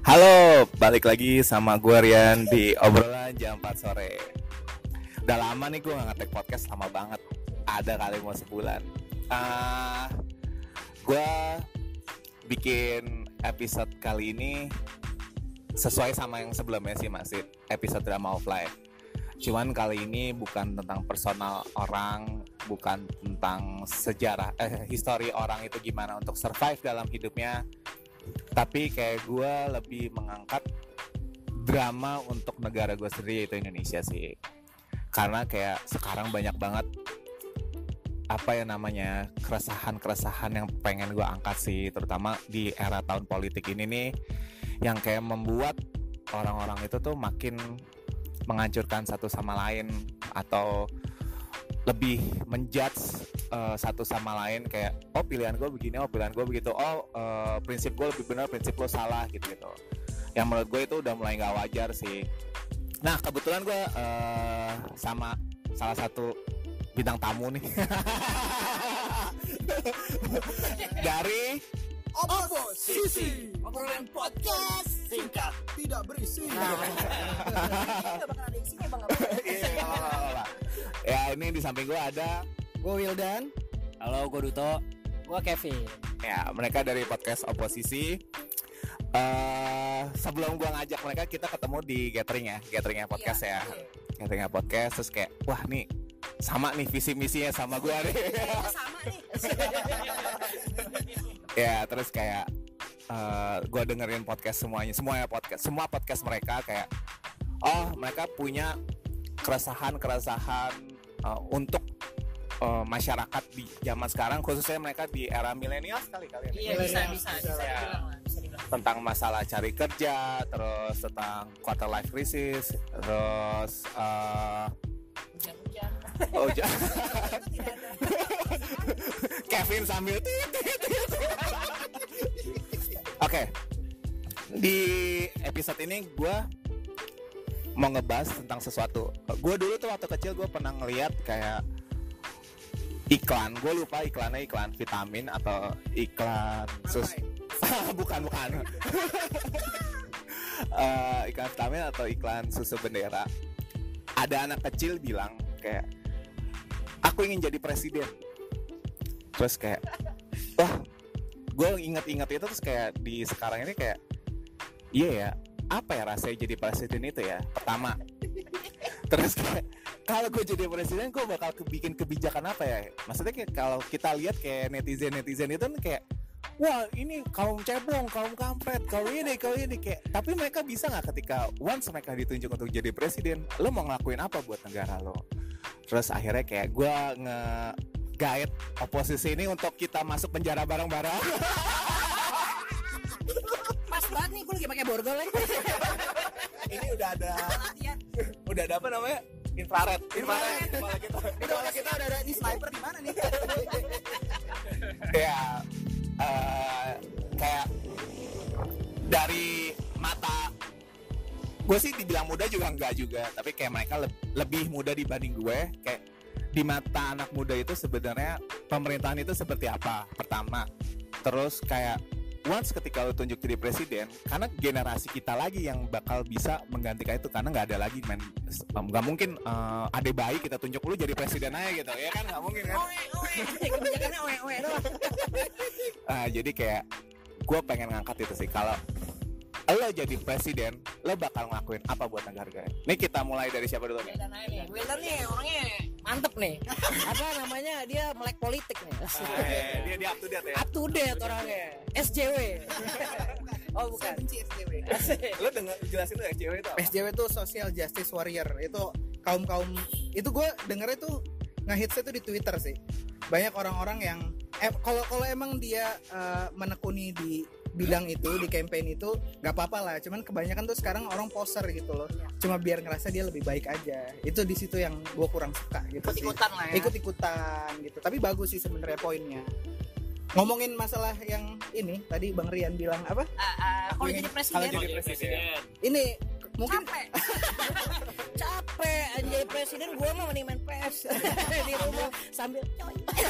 Halo, balik lagi sama gue Rian di obrolan jam 4 sore. Udah lama nih gue gak nge-tag podcast, lama banget. Ada kali mau sebulan. Gue bikin episode kali ini sesuai sama yang sebelumnya sih, masih episode Drama of Life. Cuman kali ini bukan tentang personal orang, bukan tentang sejarah, history orang itu gimana untuk survive dalam hidupnya. Tapi kayak gue lebih mengangkat drama untuk negara gue sendiri, yaitu Indonesia sih. Karena kayak sekarang banyak banget keresahan yang pengen gue angkat sih, terutama di era tahun politik ini nih, yang kayak membuat orang-orang itu tuh makin menghancurkan satu sama lain atau lebih menjudge satu sama lain, kayak pilihan gue begini, pilihan gue begitu, prinsip gue lebih benar, prinsip lo salah gitu. Yang menurut gue itu udah mulai nggak wajar sih. Nah kebetulan gue sama salah satu bintang tamu nih dari Oposisi, obrolan podcast singkat tidak berisi. Nggak bakal ada isinya bang. Ya ini di samping gue ada gue Wildan. Halo, gue Duto. Gue Kevin. ya, mereka dari podcast Oposisi. Sebelum gue ngajak mereka, kita ketemu di gatheringnya podcast ya. Gatheringnya podcast, terus kayak wah nih sama nih visi misinya sama gue nih. Sama nih. Ya terus kayak gue dengerin podcast semua podcast mereka, kayak mereka punya keresahan untuk masyarakat di zaman sekarang, khususnya mereka di era milenial sekali kalian. Iya bisa dibilang. Tentang masalah cari kerja, terus tentang quarter life crisis, terus Hujan-hujan. Kevin sambil Oke. Di episode ini gue mau ngebahas tentang sesuatu. Gue dulu tuh waktu kecil gue pernah ngeliat kayak iklan, gue lupa iklannya, iklan vitamin atau iklan bukan iklan vitamin atau iklan susu bendera. Ada anak kecil bilang kayak, aku ingin jadi presiden. Terus kayak wah, gue inget itu, terus kayak di sekarang ini kayak iya ya, apa ya rasanya jadi presiden itu ya, pertama. Terus kayak kalau gue jadi presiden, gue bakal bikin kebijakan apa ya? Maksudnya kayak kalau kita lihat kayak netizen itu kan kayak wah ini kaum cebong, kaum kampret, kaum ini kayak, tapi mereka bisa nggak ketika once mereka ditunjuk untuk jadi presiden, lo mau ngelakuin apa buat negara lo? Terus akhirnya kayak gue nge-guide oposisi ini untuk kita masuk penjara bareng-bareng. Pas banget nih, gue lagi pakai borgol nih. Ini udah ada Latihan. apa namanya? Infrared. Kepala kita udah ada, ini sniper di mana nih? Ya kayak dari mata gue sih dibilang muda juga enggak juga, tapi kayak mereka lebih muda dibanding gue. Kayak di mata anak muda itu sebenarnya pemerintahan itu seperti apa, pertama. Terus kayak once ketika lo tunjuk jadi presiden, karena generasi kita lagi yang bakal bisa menggantikan itu, karena nggak ada lagi nggak mungkin ade bayi kita tunjuk lu jadi presiden aja gitu ya kan, nggak mungkin kan. Kebijakannya oe doang. Jadi kayak gue pengen ngangkat itu sih, kalau lo jadi presiden, lo bakal ngelakuin apa buat negara? Nih kita mulai dari siapa dulu nih? Wildan nih orangnya mantep nih. Apa namanya, dia melek politik nih. Dia up to date ya? Up to date orangnya. SJW. Oh bukan. Saya benci SJW. Lo jelasin tuh SJW itu apa? SJW itu Social Justice Warrior. Itu kaum itu gue dengernya tuh ngehitsnya tuh di Twitter sih. Banyak orang-orang yang kalau emang dia menekuni di bidang itu, di campaign itu nggak apa-apa lah. Cuman kebanyakan tuh sekarang orang poser gitu loh, cuma biar ngerasa dia lebih baik aja. Itu di situ yang gue kurang suka gitu. Ikut-ikutan lah ya. Ikut-ikutan gitu. Tapi bagus sih sebenarnya poinnya. Ngomongin masalah yang ini tadi Bang Rian bilang apa? Kalau jadi presiden. Ini mungkin capek jadi presiden, gue mah mending main PS di rumah sambil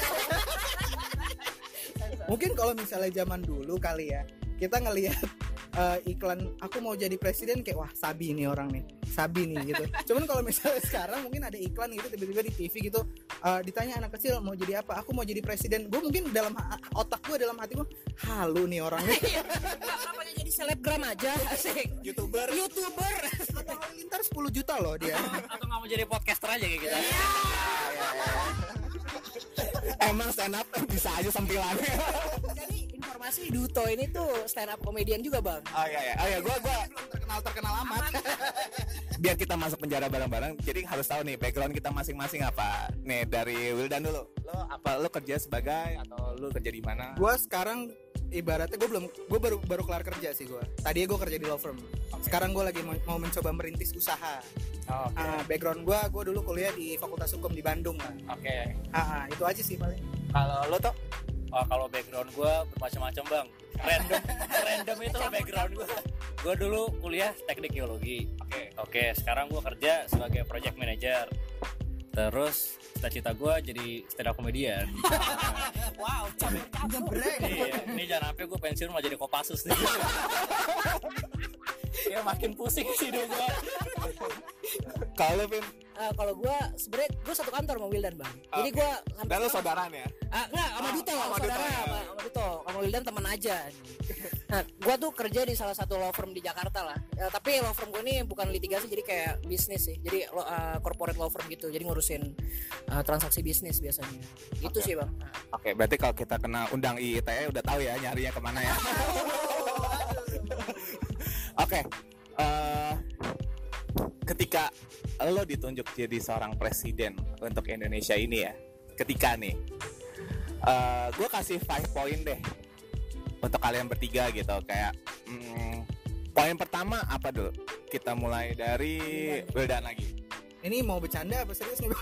mungkin kalau misalnya zaman dulu kali ya, kita ngelihat iklan aku mau jadi presiden kayak wah sabi nih orang nih, sabi nih gitu. Cuman kalau misalnya sekarang mungkin ada iklan gitu tiba-tiba di TV gitu, ditanya anak kecil mau jadi apa, aku mau jadi presiden, gue mungkin dalam otak gue, dalam hati gue, halu nih orang nih. Kenapa jadi selebgram aja, asik. YouTuber. Atau halilintar 10 juta loh dia. Atau nggak mau jadi podcaster aja kayak gitu. Emang stand up bisa aja sampilannya. Jadi informasi Duto ini tuh stand up komedian juga bang. Oh iya, gue Belum terkenal amat. biar kita masuk penjara bareng-bareng, jadi harus tahu nih background kita masing-masing apa. Nih dari Wildan dulu, lo kerja sebagai atau lo kerja di mana? Gue sekarang ibaratnya gue baru kelar kerja sih gue. Tadinya gue kerja di law firm. Sekarang gue lagi mau mencoba merintis usaha. Background gue dulu kuliah di Fakultas Hukum di Bandung lah. Itu aja sih paling. Kalau lo tuh? Kalau background gue bermacam-macam bang. Random itu background gue. Gue dulu kuliah teknik geologi. Oke, sekarang gue kerja sebagai project manager. Terus cita-cita gue jadi stand up comedian. Wow, Ngebreng. Iya, ini jangan sampai gue pensiun malah jadi Kopassus nih. Ya makin pusing sih hidup gue. Kalau Vin? Kalau gue sebenarnya gue satu kantor sama Wildan bang. Jadi gue Dan lo saudaraan ya? Enggak, sama Duto, sama saudara, Duto, ya. sama Duto, sama Wildan teman aja. Nah, gue tuh kerja di salah satu law firm di Jakarta lah. Tapi law firm gue ini bukan litigasi, jadi kayak bisnis sih. Jadi corporate law firm gitu, jadi ngurusin transaksi bisnis biasanya. Itu sih bang. Oke, berarti kalau kita kena undang IITE udah tahu ya nyarinya kemana ya. Oke, ketika lo ditunjuk jadi seorang presiden untuk Indonesia ini ya, ketika nih, gue kasih 5 poin deh untuk kalian bertiga gitu, kayak poin pertama apa dulu? Kita mulai dari Wildan lagi. Ini mau bercanda apa serius nih?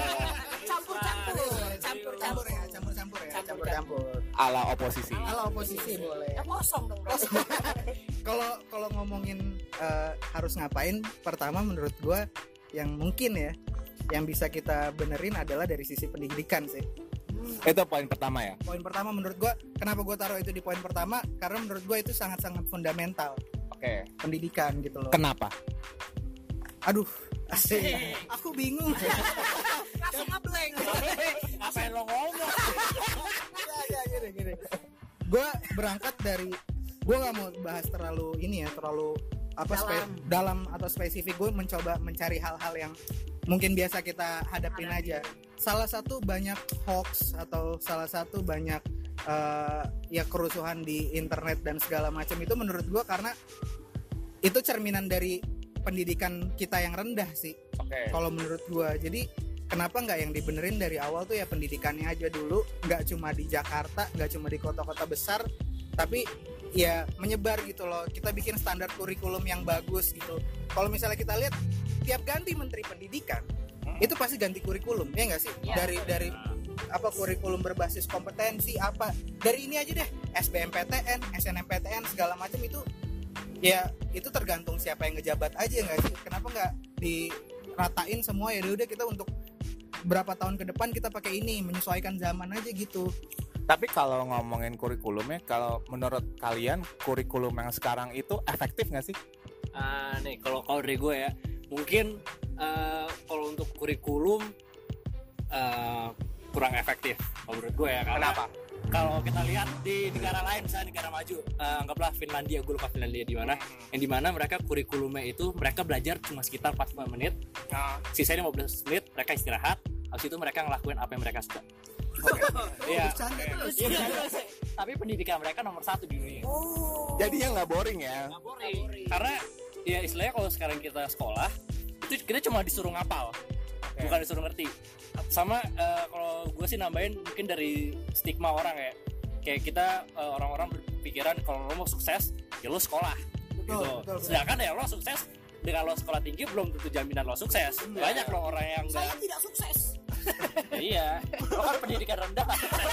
Campur. Ala oposisi. Kalau oposisi boleh. Ya kosong dong. Kalau ngomongin harus ngapain, pertama menurut gue yang mungkin ya yang bisa kita benerin adalah dari sisi pendidikan sih. Itu poin pertama ya. Poin pertama menurut gue, kenapa gue taruh itu di poin pertama, karena menurut gue itu sangat-sangat fundamental. Oke. Pendidikan gitu loh. Kenapa? Aduh, asik. Aku bingung. Langsung ngeblank. Ngapain lo ngomong? Ya, gini. Gue berangkat dari, gue nggak mau bahas terlalu dalam atau spesifik. Gue mencoba mencari hal-hal yang mungkin biasa kita hadapin aja. Salah satu banyak hoax atau salah satu banyak ya kerusuhan di internet dan segala macam itu menurut gue karena itu cerminan dari pendidikan kita yang rendah sih. Kalau menurut gue, jadi kenapa nggak yang dibenerin dari awal tuh ya pendidikannya aja dulu, nggak cuma di Jakarta, nggak cuma di kota-kota besar, tapi ya menyebar gitu loh. Kita bikin standar kurikulum yang bagus gitu. Kalau misalnya kita lihat tiap ganti menteri pendidikan itu pasti ganti kurikulum, ya nggak sih? Dari apa kurikulum berbasis kompetensi apa, dari ini aja deh, SBMPTN, SNMPTN segala macam itu. Ya itu tergantung siapa yang ngejabat aja, nggak sih? Kenapa nggak diratain semua, ya udah kita untuk berapa tahun ke depan kita pakai ini, menyesuaikan zaman aja gitu. Tapi kalau ngomongin kurikulumnya, kalau menurut kalian kurikulum yang sekarang itu efektif nggak sih? Nih kalau dari gue ya, mungkin kalau untuk kurikulum kurang efektif kalau menurut gue ya. Kenapa? Kalau kita lihat di negara lain, misalnya negara maju, anggaplah Finlandia, gue lupa Finlandia di mana, yang di mana mereka kurikulumnya itu mereka belajar cuma sekitar 45 menit, sisanya 15 menit mereka istirahat, habis itu mereka ngelakuin apa yang mereka suka. Iya. Tapi pendidikan mereka nomor 1 di dunia. Jadinya nggak boring ya? Nggak boring. Karena ya istilahnya kalau sekarang kita sekolah itu kita cuma disuruh ngapal, bukan disuruh ngerti. Sama kalau gue sih nambahin mungkin dari stigma orang ya, kayak kita orang-orang berpikiran kalau lo mau sukses ya lo sekolah gitu. Sedangkan ya lo sukses dengan lo sekolah tinggi belum tentu jaminan lo sukses. Banyak lo orang yang Saya tidak sukses. Iya, lo kan pendidikan rendah.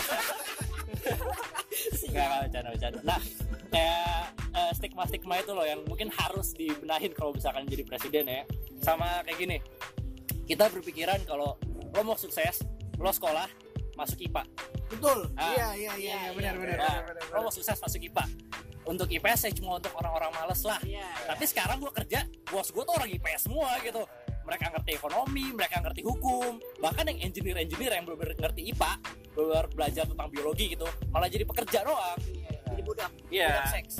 Nggak bercanda. Nah, kayak stigma-stigma itu loh yang mungkin harus dibenahin kalau misalkan jadi presiden ya. Sama kayak gini, kita berpikiran kalau lo mau sukses, lo sekolah, masuk IPA. Betul. Iya, benar. Lo mau sukses masuk IPA. untuk IPS ya cuma untuk orang-orang males lah. Tapi sekarang gue kerja, bos gue tuh orang IPS semua gitu. Mereka ngerti ekonomi, mereka ngerti hukum, bahkan yang engineer yang benar-benar ngerti IPA, benar belajar tentang biologi gitu, malah jadi pekerja doang. Jadi budak. Iya. Budak seks.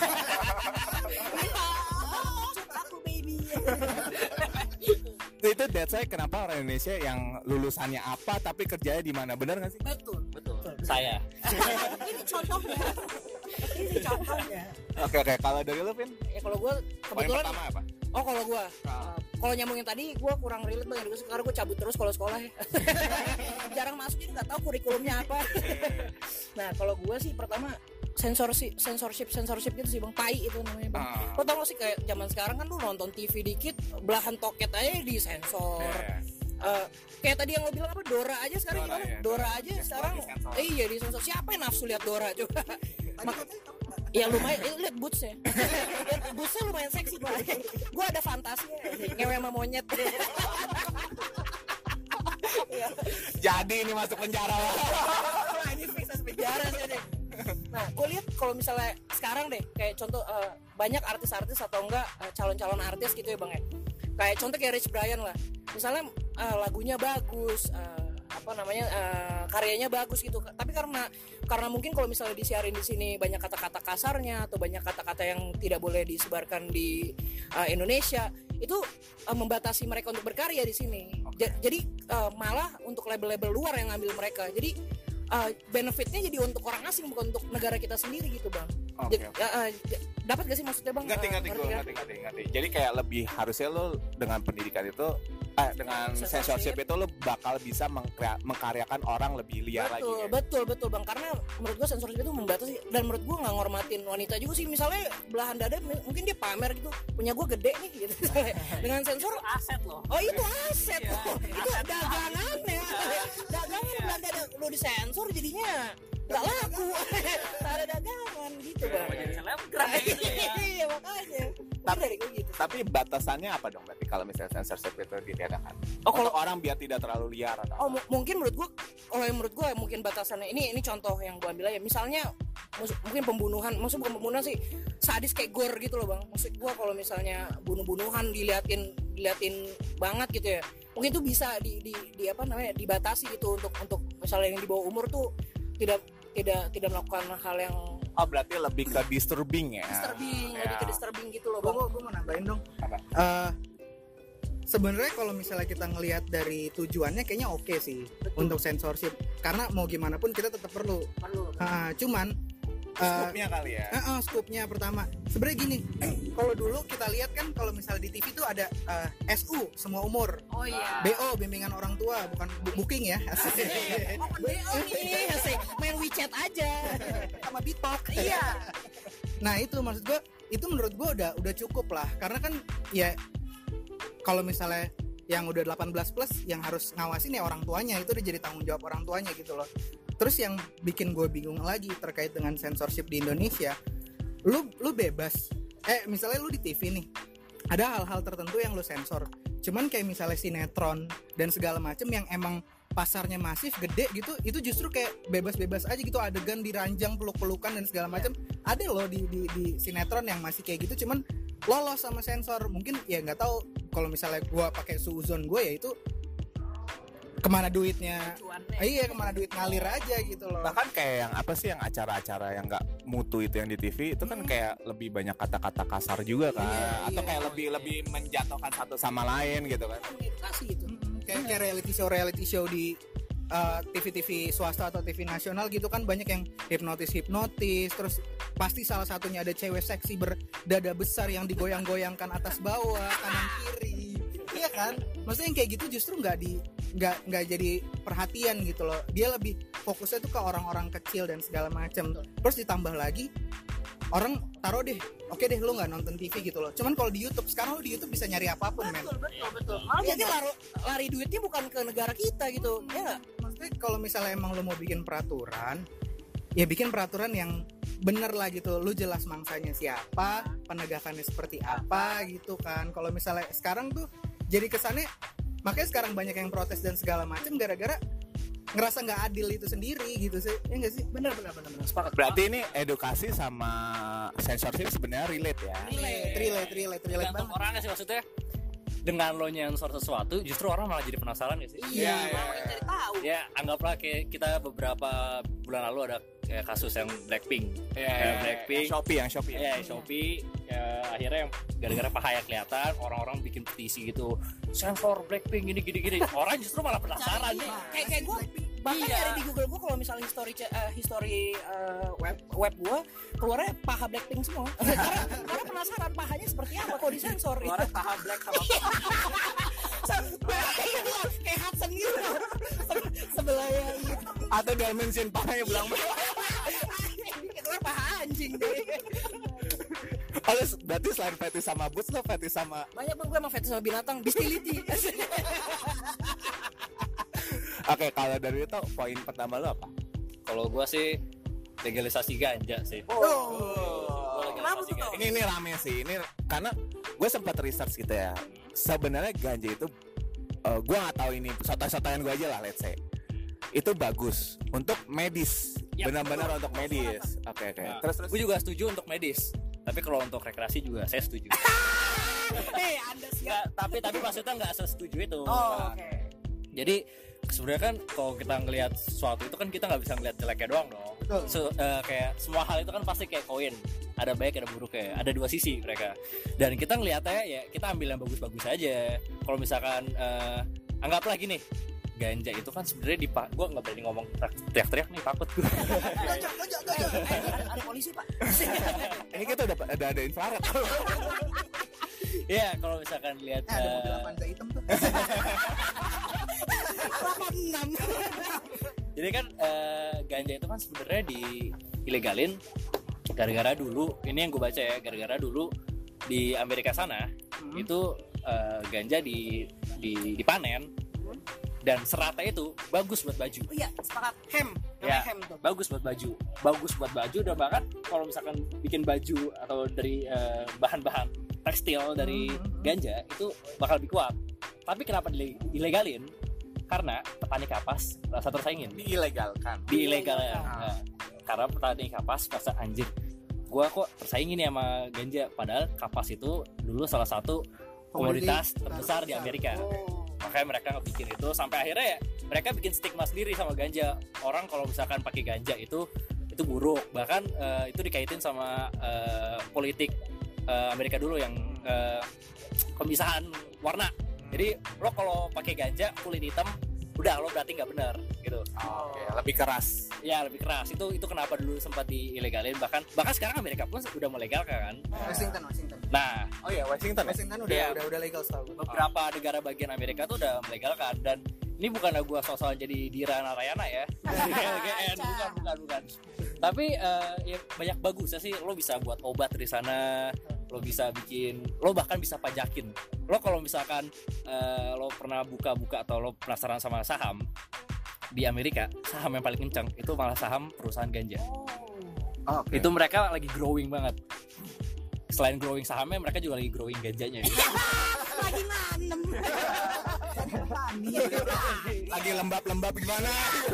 Aku baby. Itu that's why kenapa orang Indonesia yang lulusannya apa tapi kerjanya di mana, benar nggak sih? Betul. Saya. Ini contohnya. Ini contohnya. Oke, kalau dari lu, Vin? Ya kalau gue Poin kebetulan pertama apa? oh kalau gue kalau nyambungin tadi gue kurang relate banget karena gue cabut terus kalau sekolah ya. Jarang masuk jadi nggak tahu kurikulumnya apa. Nah kalau gue sih pertama censorship gitu sih bang, tai itu namanya bang. Lo tau gak sih kayak zaman sekarang kan lu nonton TV dikit belahan toket aja disensor. Kayak tadi yang lo bilang apa Dora aja sekarang Dora, gimana? ya. Dora aja sekarang iya disensor. Siapa yang nafsu lihat Dora coba? Ya lumayan, lihat bootsnya. Bootsnya lumayan seksi pak. Gue ada fantasinya ngewe sama monyet. Jadi ini masuk penjara. Wah, ini fix masuk penjara sih deh. Nah, gue lihat kalau misalnya sekarang deh, kayak contoh banyak artis-artis atau enggak calon-calon artis gitu ya bang ya. Kayak contoh kayak Rich Brian lah. Misalnya lagunya bagus, karyanya bagus gitu. Tapi karena mungkin kalau misalnya disiarin di sini banyak kata-kata kasarnya atau banyak kata-kata yang tidak boleh disebarkan di Indonesia, itu membatasi mereka untuk berkarya di sini. Jadi malah untuk label-label luar yang ngambil mereka. Jadi benefitnya jadi untuk orang asing bukan untuk negara kita sendiri gitu bang. Dapat gak sih maksudnya bang? Ngerti. Jadi kayak lebih harusnya lo dengan pendidikan itu dengan censorship itu lo bakal bisa mengkaryakan orang lebih liar lagi ya? Betul bang, karena menurut gua censorship itu membatasi dan menurut gua nggak ngormatin wanita juga sih. Misalnya belahan dada mungkin dia pamer gitu, punya gua gede nih gitu. Dengan sensor Aset loh. oh itu aset loh. Itu dagangannya dagangan belahan dada lo disensor jadinya nggak laku. Tak ada dagangan gitu bang. Jadi selebgram gitu ya. Iya makanya. Gitu. Tapi batasannya apa dong berarti kalau misalnya censorship itu ditiadakan? Kalau orang biar tidak terlalu liar atau mungkin menurut gua mungkin batasannya ini contoh yang gua ambil aja. Misalnya mungkin pembunuhan, maksud bukan pembunuhan sih, sadis kayak gore gitu loh bang. Maksud gua kalau misalnya bunuh-bunuhan diliatin banget gitu ya, mungkin itu bisa dibatasi gitu untuk misalnya yang di bawah umur tuh tidak melakukan hal yang berarti lebih ke disturbing ya. Lebih ke disturbing gitu loh bang. Gue mau nambahin dong. Sebenarnya kalau misalnya kita ngelihat dari tujuannya kayaknya oke sih. Betul. Untuk censorship, karena mau gimana pun kita tetap perlu. Cuman scope-nya kali ya. Scope-nya pertama. Sebenarnya gini, kalau dulu kita lihat kan kalau misalnya di TV tuh ada SU semua umur. Oh iya. BO bimbingan orang tua, bukan booking ya. BO nih, asik. Main WeChat aja sama Bitok. Iya. Nah, itu maksud gue, itu menurut gue udah cukup lah. Karena kan ya kalau misalnya yang udah 18 plus yang harus ngawasin ya orang tuanya, itu udah jadi tanggung jawab orang tuanya gitu loh. Terus yang bikin gue bingung lagi terkait dengan censorship di Indonesia, lu bebas. Misalnya lu di TV nih, ada hal-hal tertentu yang lu sensor. Cuman kayak misalnya sinetron dan segala macem yang emang pasarnya masif gede gitu, itu justru kayak bebas-bebas aja gitu, adegan diranjang peluk-pelukan dan segala macem. Ada loh di sinetron yang masih kayak gitu, cuman lolos sama sensor. Mungkin ya nggak tahu, kalau misalnya gue pakai suuzon gue ya itu kemana duitnya, kemana duit ngalir aja gitu loh. Bahkan kayak yang apa sih, yang acara-acara yang nggak mutu itu yang di TV itu kan kayak lebih banyak kata-kata kasar juga kan, atau kayak lebih menjatuhkan satu sama lain gitu kan. Edukasi gitu. Kayak reality show di TV swasta atau TV nasional gitu kan, banyak yang hipnotis, terus pasti salah satunya ada cewek seksi berdada besar yang digoyang-goyangkan atas bawah, kanan kiri. Iya kan? Maksudnya yang kayak gitu justru nggak jadi perhatian gitu loh. Dia lebih fokusnya tuh ke orang-orang kecil dan segala macam. Terus ditambah lagi orang taruh deh, oke deh lu nggak nonton TV gitu loh. Cuman kalau di YouTube sekarang lu di YouTube bisa nyari apapun, men. Betul. Jadi lari duitnya bukan ke negara kita gitu, ya nggak? Maksudnya kalau misalnya emang lu mau bikin peraturan, ya bikin peraturan yang bener lah gitu. Lu jelas mangsanya siapa, penegakannya seperti apa gitu kan. Kalau misalnya sekarang tuh jadi kesannya, makanya sekarang banyak yang protes dan segala macam gara-gara ngerasa nggak adil itu sendiri gitu sih, ya nggak sih? bener sepakat. Berarti ini edukasi sama censorship sebenarnya relate ya. Relate Tergantung banget. orangnya sih, maksudnya dengan lo nyensor sesuatu justru orang malah jadi penasaran gak sih? Iya, mau cari tahu. Ya anggaplah kayak kita beberapa bulan lalu ada kayak kasus yang Blackpink. Blackpink. Yang Shopee. Ya, Shopee akhirnya yang gara-gara pahaya kelihatan, orang-orang bikin petisi gitu. Sensor Blackpink ini gini-gini. Orang justru malah penasaran nih. Kayak gue bahkan Iya. nyari di Google gue kalau misalnya history web gue keluarnya paha Blackpink semua. karena penasaran pahanya seperti apa kok disensor. Orang paha black sama Kayak Hudson gitu. Sebelahnya gitu. Atau dimension pahanya belang. Keluar paha anjing deh. Berarti selain fetish sama boots lo fetish sama. Banyak bang gue emang fetish sama binatang. Bestiality. Oke, kalau dari itu poin pertama lo apa? Kalau gua sih legalisasi ganja sih. Kenapa tuh? Ini rame sih. Ini karena gue sempat research gitu ya. Sebenarnya ganja itu gue nggak tahu ini soto-sotoan gue aja lah, let's say. Itu bagus untuk medis. Ya, Benar-benar untuk medis. Oke. Nah, Terus gue juga setuju untuk medis. Tapi kalau untuk rekreasi juga saya setuju. Anda siap. tapi maksudnya nggak setuju itu. Oh, oke. Jadi sebenarnya kan kalau kita ngelihat sesuatu itu kan kita nggak bisa ngelihat jeleknya doang dong. Kayak semua hal itu kan pasti kayak koin, ada baik ada buruknya, ada dua sisi mereka. Dan kita ngelihatnya ya kita ambil yang bagus-bagus aja. Kalau misalkan anggaplah gini, ganja itu kan sebenarnya gue nggak berani ngomong teriak-teriak nih, takut gue. Ada polisi pak. ini kita udah ada infrared. Ya kalau misalkan lihat Ada mobil Avanza hitam tuh. jadi kan ganja itu kan sebenarnya ilegalin gara-gara dulu, ini yang gue baca ya, gara-gara dulu di Amerika sana itu ganja dipanen dan seratnya itu bagus buat baju. Iya sepakat. Hem. Ya, Hem tuh. bagus buat baju dan bahkan kalau misalkan bikin baju atau dari bahan-bahan tekstil dari ganja itu bakal lebih kuat. Tapi kenapa dilegalin? Karena petani kapas rasa tersaingin. Diilegalkan. Nah, karena petani kapas merasa anjir, gua kok tersaingin nih sama ganja, padahal kapas itu dulu salah satu komoditas terbesar di Amerika. Makanya mereka ngebikin itu sampai akhirnya ya mereka bikin stigma sendiri sama ganja. Orang kalau misalkan pakai ganja itu buruk. Bahkan itu dikaitin sama politik Amerika dulu yang pemisahan warna. Jadi lo kalau pakai ganja kulit hitam udah lo berarti nggak benar gitu. Oke, lebih keras. Ya lebih keras. Itu kenapa dulu sempat diilegalin, bahkan sekarang Amerika pun udah melegalkan kan. Washington. Nah, oh ya Washington Washington udah legal setahu. Beberapa negara bagian Amerika tuh udah melegalkan. Dan ini bukanlah gua soal jadi Dira Narayana ya. LGN bukan. Tapi ya banyak bagusnya sih. Lo bisa buat obat dari sana. Lo bisa lo bahkan bisa pajakin. Lo kalau misalkan lo pernah buka atau lo penasaran sama saham di Amerika, saham yang paling kencang itu malah saham perusahaan ganja. Oke. Itu mereka lagi growing banget. Selain growing sahamnya, mereka juga lagi growing ganjanya gitu. Lagi nanem. Lagi lembab gimana?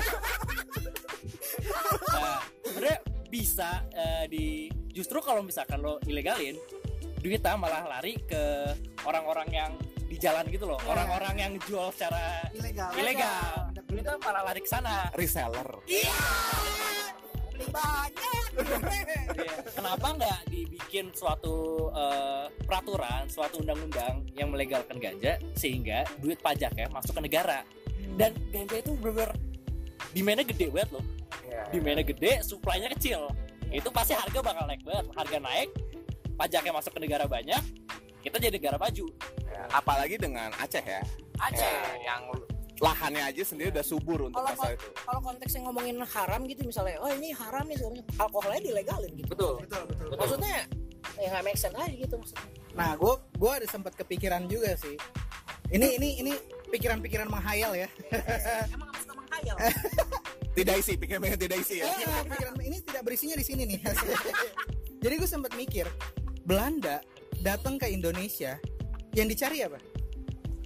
Nah, sebenarnya bisa justru kalau misalkan lo ilegalin, duitnya malah lari ke orang-orang yang di jalan gitu loh, orang-orang yang jual secara ilegal. Duitnya malah lari ke sana. Reseller. Iya. Beli banyak. Iya. Kenapa nggak dibikin suatu peraturan, suatu undang-undang yang melegalkan ganja sehingga duit pajaknya masuk ke negara. Dan ganja itu bener-bener demand-nya gede banget loh. Demand-nya gede, supply-nya kecil. Itu pasti harga bakal naik banget. Harga naik, pajaknya masuk ke negara banyak, kita jadi negara maju. Ya, apalagi dengan Aceh ya. Aceh. Ya, yang lahannya aja sendiri udah subur untuk masalah itu. Kalau konteksnya ngomongin haram gitu misalnya, oh ini haram nih sebenarnya, alkoholnya dilegalin gitu. Betul. Maksudnya ya nggak make sense aja gitu maksudnya. Nah, gue ada sempat kepikiran juga sih. Ini pikiran-pikiran menghayal ya. Emang apa suka menghayal? Tidak isi, pikiran tidak isi ya. Pikiran ini tidak berisinya di sini nih. Jadi gue sempat mikir, Belanda datang ke Indonesia, yang dicari apa?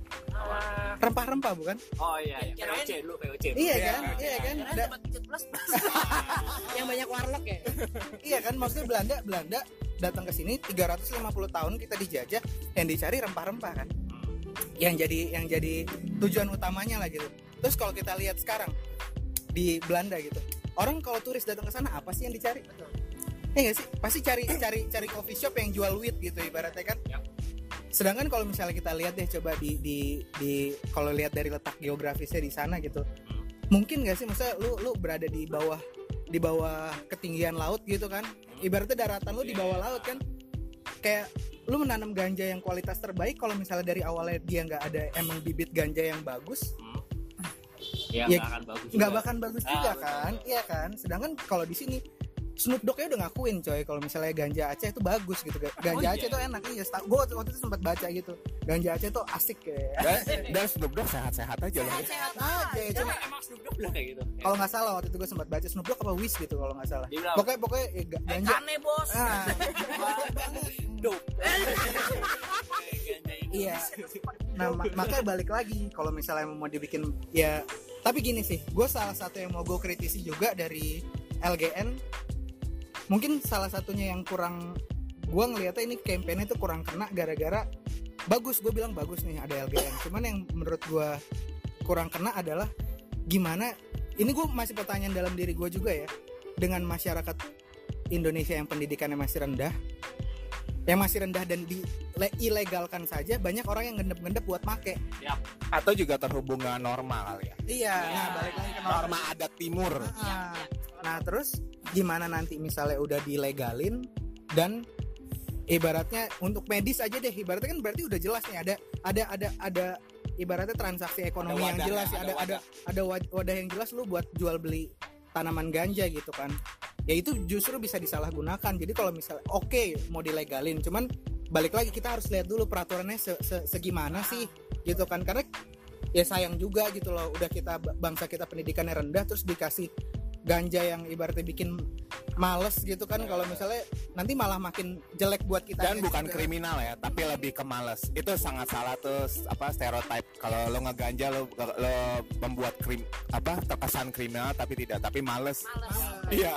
Rempah-rempah bukan? Oh iya, VOC dulu, VOC. Iya kan? Iya kan? Kirain tempat pijat plus yang banyak warlock ya. Iya kan, maksudnya Belanda datang ke sini 350 tahun kita dijajah, yang dicari rempah-rempah kan. Yang jadi tujuan utamanya lah gitu. Terus kalau kita lihat sekarang di Belanda gitu, orang kalau turis datang ke sana apa sih yang dicari? Betul. Ya nggak sih? Pasti cari coffee shop yang jual weed gitu ibaratnya kan. Ya. Sedangkan kalau misalnya kita lihat deh coba di kalau lihat dari letak geografisnya di sana gitu, mungkin nggak sih, maksudnya lu berada di bawah ketinggian laut gitu kan, ibaratnya daratan lu di bawah laut kan, kayak lu menanam ganja yang kualitas terbaik kalau misalnya dari awalnya dia nggak ada emang bibit ganja yang bagus, Ya, ya, nggak akan bagus nggak juga. bakal bagus juga betul, kan, iya kan. Sedangkan kalau di sini Snoop Dogg-nya udah ngakuin coy kalau misalnya ganja Aceh itu bagus gitu. Ganja iya? Aceh itu enak, iya. Gue waktu itu sempat baca gitu. Ganja Aceh itu asik kayak. Dan Snoop Dogg sehat-sehat aja loh. Sehat Aja, cuma Emang Snoop Dogg bilang kayak gitu. kalau nggak salah waktu itu gue sempat baca Snoop Dogg apa Wiz gitu kalau nggak salah. Dia bilang, Pokoknya ganja. Kane bos. Ah, Dog. iya. Nah makanya balik lagi kalau misalnya mau dibikin ya. Tapi gini sih, gue salah satu yang mau gue kritisi juga dari LGN. Mungkin salah satunya yang kurang, gue ngeliatnya ini campaign-nya tuh kurang kena gara-gara bagus, gue bilang bagus nih ada LGN. Cuman yang menurut gue kurang kena adalah gimana, ini gue masih pertanyaan dalam diri gue juga ya, dengan masyarakat Indonesia yang pendidikannya masih rendah, dan ilegalkan saja, banyak orang yang ngendep-ngendep buat make. Atau juga terhubung dengan norma kali ya. Iya, nah balik lagi ke norma. Norma adat timur. Nah terus gimana nanti misalnya udah dilegalin dan ibaratnya untuk medis aja deh, ibaratnya kan berarti udah jelas nih ada ibaratnya transaksi ekonomi Ada yang wadah, jelas ya, ya, ada wadah yang jelas lu buat jual beli tanaman ganja gitu kan. Ya itu justru bisa disalahgunakan. Jadi kalau misalnya oke, mau dilegalin, cuman balik lagi kita harus lihat dulu peraturannya segimana sih gitu kan, karena ya sayang juga gitu loh, udah kita bangsa kita pendidikannya rendah terus dikasih ganja yang ibaratnya bikin males gitu kan. Kalau misalnya nanti malah makin jelek buat kita. Dan bukan kriminal ya, tapi lebih ke males. Itu sangat salah tuh stereotype. Kalau lo ngeganja lo membuat terkesan kriminal tapi tidak, tapi males. Iya.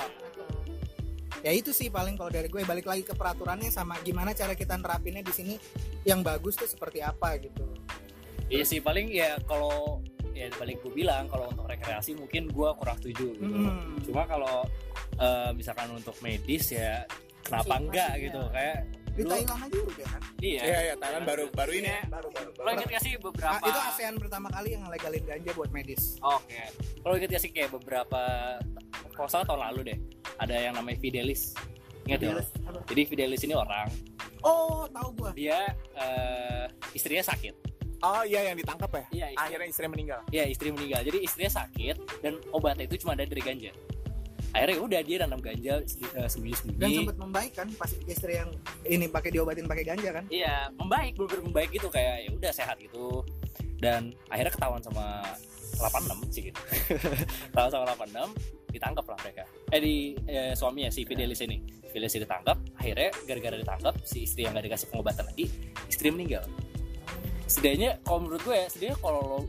Ya itu sih paling kalau dari gue, balik lagi ke peraturannya sama gimana cara kita nerapinnya di sini yang bagus tuh seperti apa gitu. Iya sih, paling ya kalau ya balik gue bilang kalau untuk rekreasi mungkin gue kurang setuju gitu. Cuma kalau misalkan untuk medis ya kenapa Masih, enggak masih, gitu, ya. kayak Di dulu- Thailand aja udah kan. Iya. Iya, Thailand baru ini ya. Kalau inget gak sih beberapa Itu ASEAN pertama kali yang legalin ganja buat medis. Oke. Kalau inget gak sih kayak beberapa, kalau salah tahun lalu deh, ada yang namanya Fidelis. Ingat ya? Fidelis, apa? Jadi Fidelis ini orang, Oh, tahu gua. dia istrinya sakit. Oh iya, yang ditangkap ya. Iya, Akhirnya istrinya meninggal. Iya, istri meninggal. Jadi istrinya sakit dan obatnya itu cuma ada dari ganja. Akhirnya udah dia nanam ganja Dan sembunyi-sembunyi. sempat membaik kan pas istri yang ini pakai diobatin pakai ganja kan. Iya, membaik, bener-bener membaik gitu, kayak ya udah sehat gitu. Dan akhirnya ketahuan sama 86 sih gitu. Ketahuan sama 86, ditangkap lah mereka. Suaminya si Fidelis ini. Fidelis ditangkap, akhirnya gara-gara ditangkap si istri yang gak dikasih pengobatan lagi, istri meninggal. Setidaknya kalau menurut gue, setidaknya kalau lo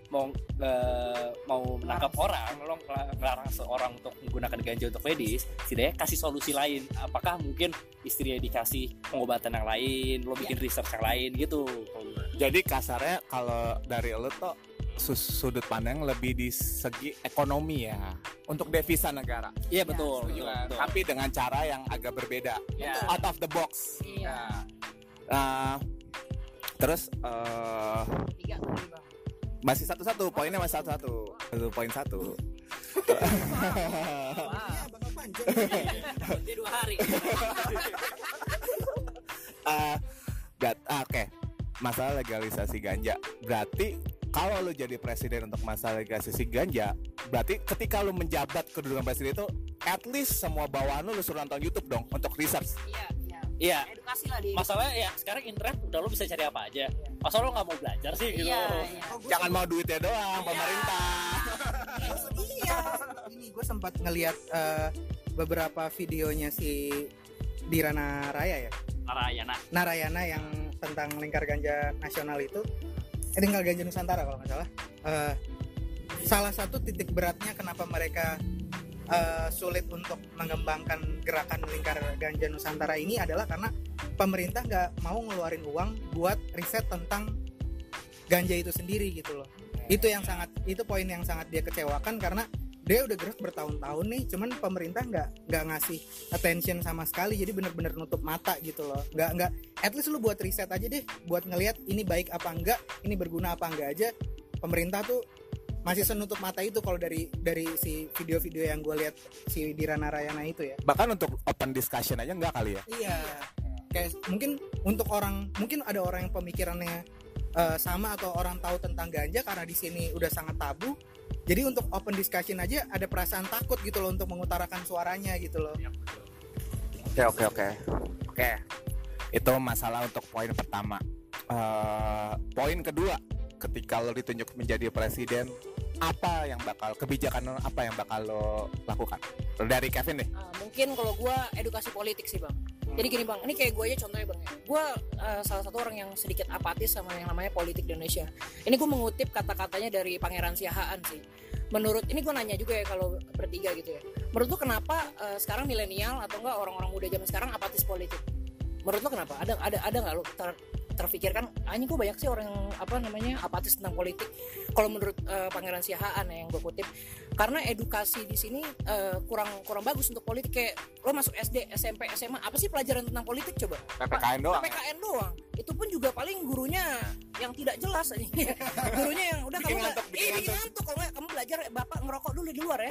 mau menangkap orang, lo ngelarang seorang untuk menggunakan ganja untuk medis, setidaknya kasih solusi lain. Apakah mungkin istrinya dikasih pengobatan yang lain, lo bikin research yang lain gitu. Jadi kasarnya kalau dari lo tuh sudut pandang lebih di segi ekonomi ya, untuk devisa negara. Iya betul, Setuju betul, kan? betul. Tapi dengan cara yang agak berbeda, Ya. out of the box. Iya. Nah, terus 3 kali bang. masih satu-satu, poinnya masih satu-satu. Poin 1. Iya, bakal panjang. Dia 2 hari. Oke. Masalah legalisasi ganja. Berarti kalau lu jadi presiden untuk masalah legalisasi ganja, berarti ketika lu menjabat kedudukan presiden itu, at least semua bawahan lu suruh nonton YouTube dong untuk research. Iya. Iya. Edukasi lah di. Masalahnya ya sekarang internet udah lo bisa cari apa aja. Masa lo nggak mau belajar sih gitu? Iya. Jangan mau duitnya doang, pemerintah. Iya. Ini gue sempat ngelihat beberapa videonya si Dirana Raya ya. Narayana. Narayana yang tentang lingkar ganja nasional itu. tinggal Ganja Nusantara kalau nggak salah. Salah satu titik beratnya kenapa mereka sulit untuk mengembangkan gerakan lingkar Ganja Nusantara ini adalah karena pemerintah nggak mau ngeluarin uang buat riset tentang ganja itu sendiri gitu loh. Itu poin yang sangat dia kecewakan karena dia udah gerak bertahun-tahun nih, cuman pemerintah nggak ngasih attention sama sekali, jadi bener-bener nutup mata gitu loh. Nggak at least lu buat riset aja deh, buat ngelihat ini baik apa enggak, ini berguna apa enggak aja. Pemerintah tuh masih senutup mata itu kalau dari si video-video yang gue lihat si Dira Narayana itu ya. Bahkan untuk open discussion aja enggak kali ya. Iya. Kayak mungkin ada orang yang pemikirannya sama atau orang tahu tentang ganja karena di sini udah sangat tabu. Jadi untuk open discussion aja ada perasaan takut gitu loh untuk mengutarakan suaranya gitu loh. Oke. Itu masalah untuk poin pertama. Poin kedua, ketika lo ditunjuk menjadi presiden, kebijakan apa yang bakal lo lakukan? Dari Kevin deh. Mungkin kalau gue edukasi politik sih bang. Jadi gini bang, ini kayak gue aja contohnya bang ya. Gue salah satu orang yang sedikit apatis sama yang namanya politik di Indonesia. Ini gue mengutip kata-katanya dari Pangeran Siahaan sih. Menurut, ini gue nanya juga ya kalau bertiga gitu ya. Menurut lo kenapa sekarang milenial atau enggak orang-orang muda zaman sekarang apatis politik? Menurut lo kenapa? Ada nggak lo terfikirkan? Anjing kok banyak sih orang yang apatis tentang politik. Kalau menurut Pangeran Siahaan ya, yang gue kutip, karena edukasi di sini kurang bagus untuk politik. Kayak lo masuk SD, SMP, SMA, apa sih pelajaran tentang politik coba? PPKN doang. PPKN doang. Itu pun juga paling gurunya yang tidak jelas aja. Gurunya yang udah bikin kamu ngantuk. ngantuk kalau nggak kamu belajar bapak ngerokok dulu di luar ya.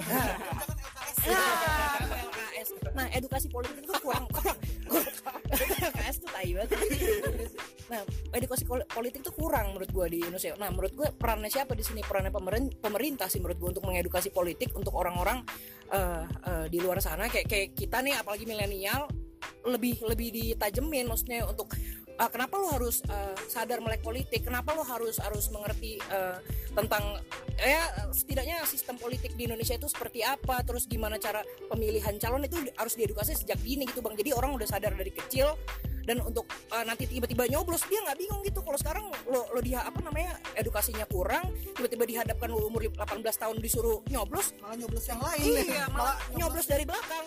LKS. Nah, edukasi politik itu kurang. LKS tuh tai banget. Nah, edukasi politik itu kurang menurut gue di Indonesia. Nah, menurut gue perannya siapa di sini? Perannya pemerintah sih menurut gue untuk mengedukasi politik untuk orang-orang di luar sana kayak kita nih, apalagi milenial lebih ditajemin maksudnya untuk kenapa lo harus sadar melek politik, kenapa lo harus mengerti tentang setidaknya sistem politik di Indonesia itu seperti apa, terus gimana cara pemilihan calon itu harus diedukasi sejak dini gitu bang. Jadi orang udah sadar dari kecil, dan untuk nanti tiba-tiba nyoblos dia nggak bingung gitu. Kalau sekarang lo dia edukasinya kurang, tiba-tiba dihadapkan lo umur 18 tahun disuruh nyoblos, Malah nyoblos yang lain. iya malah nyoblos dari belakang.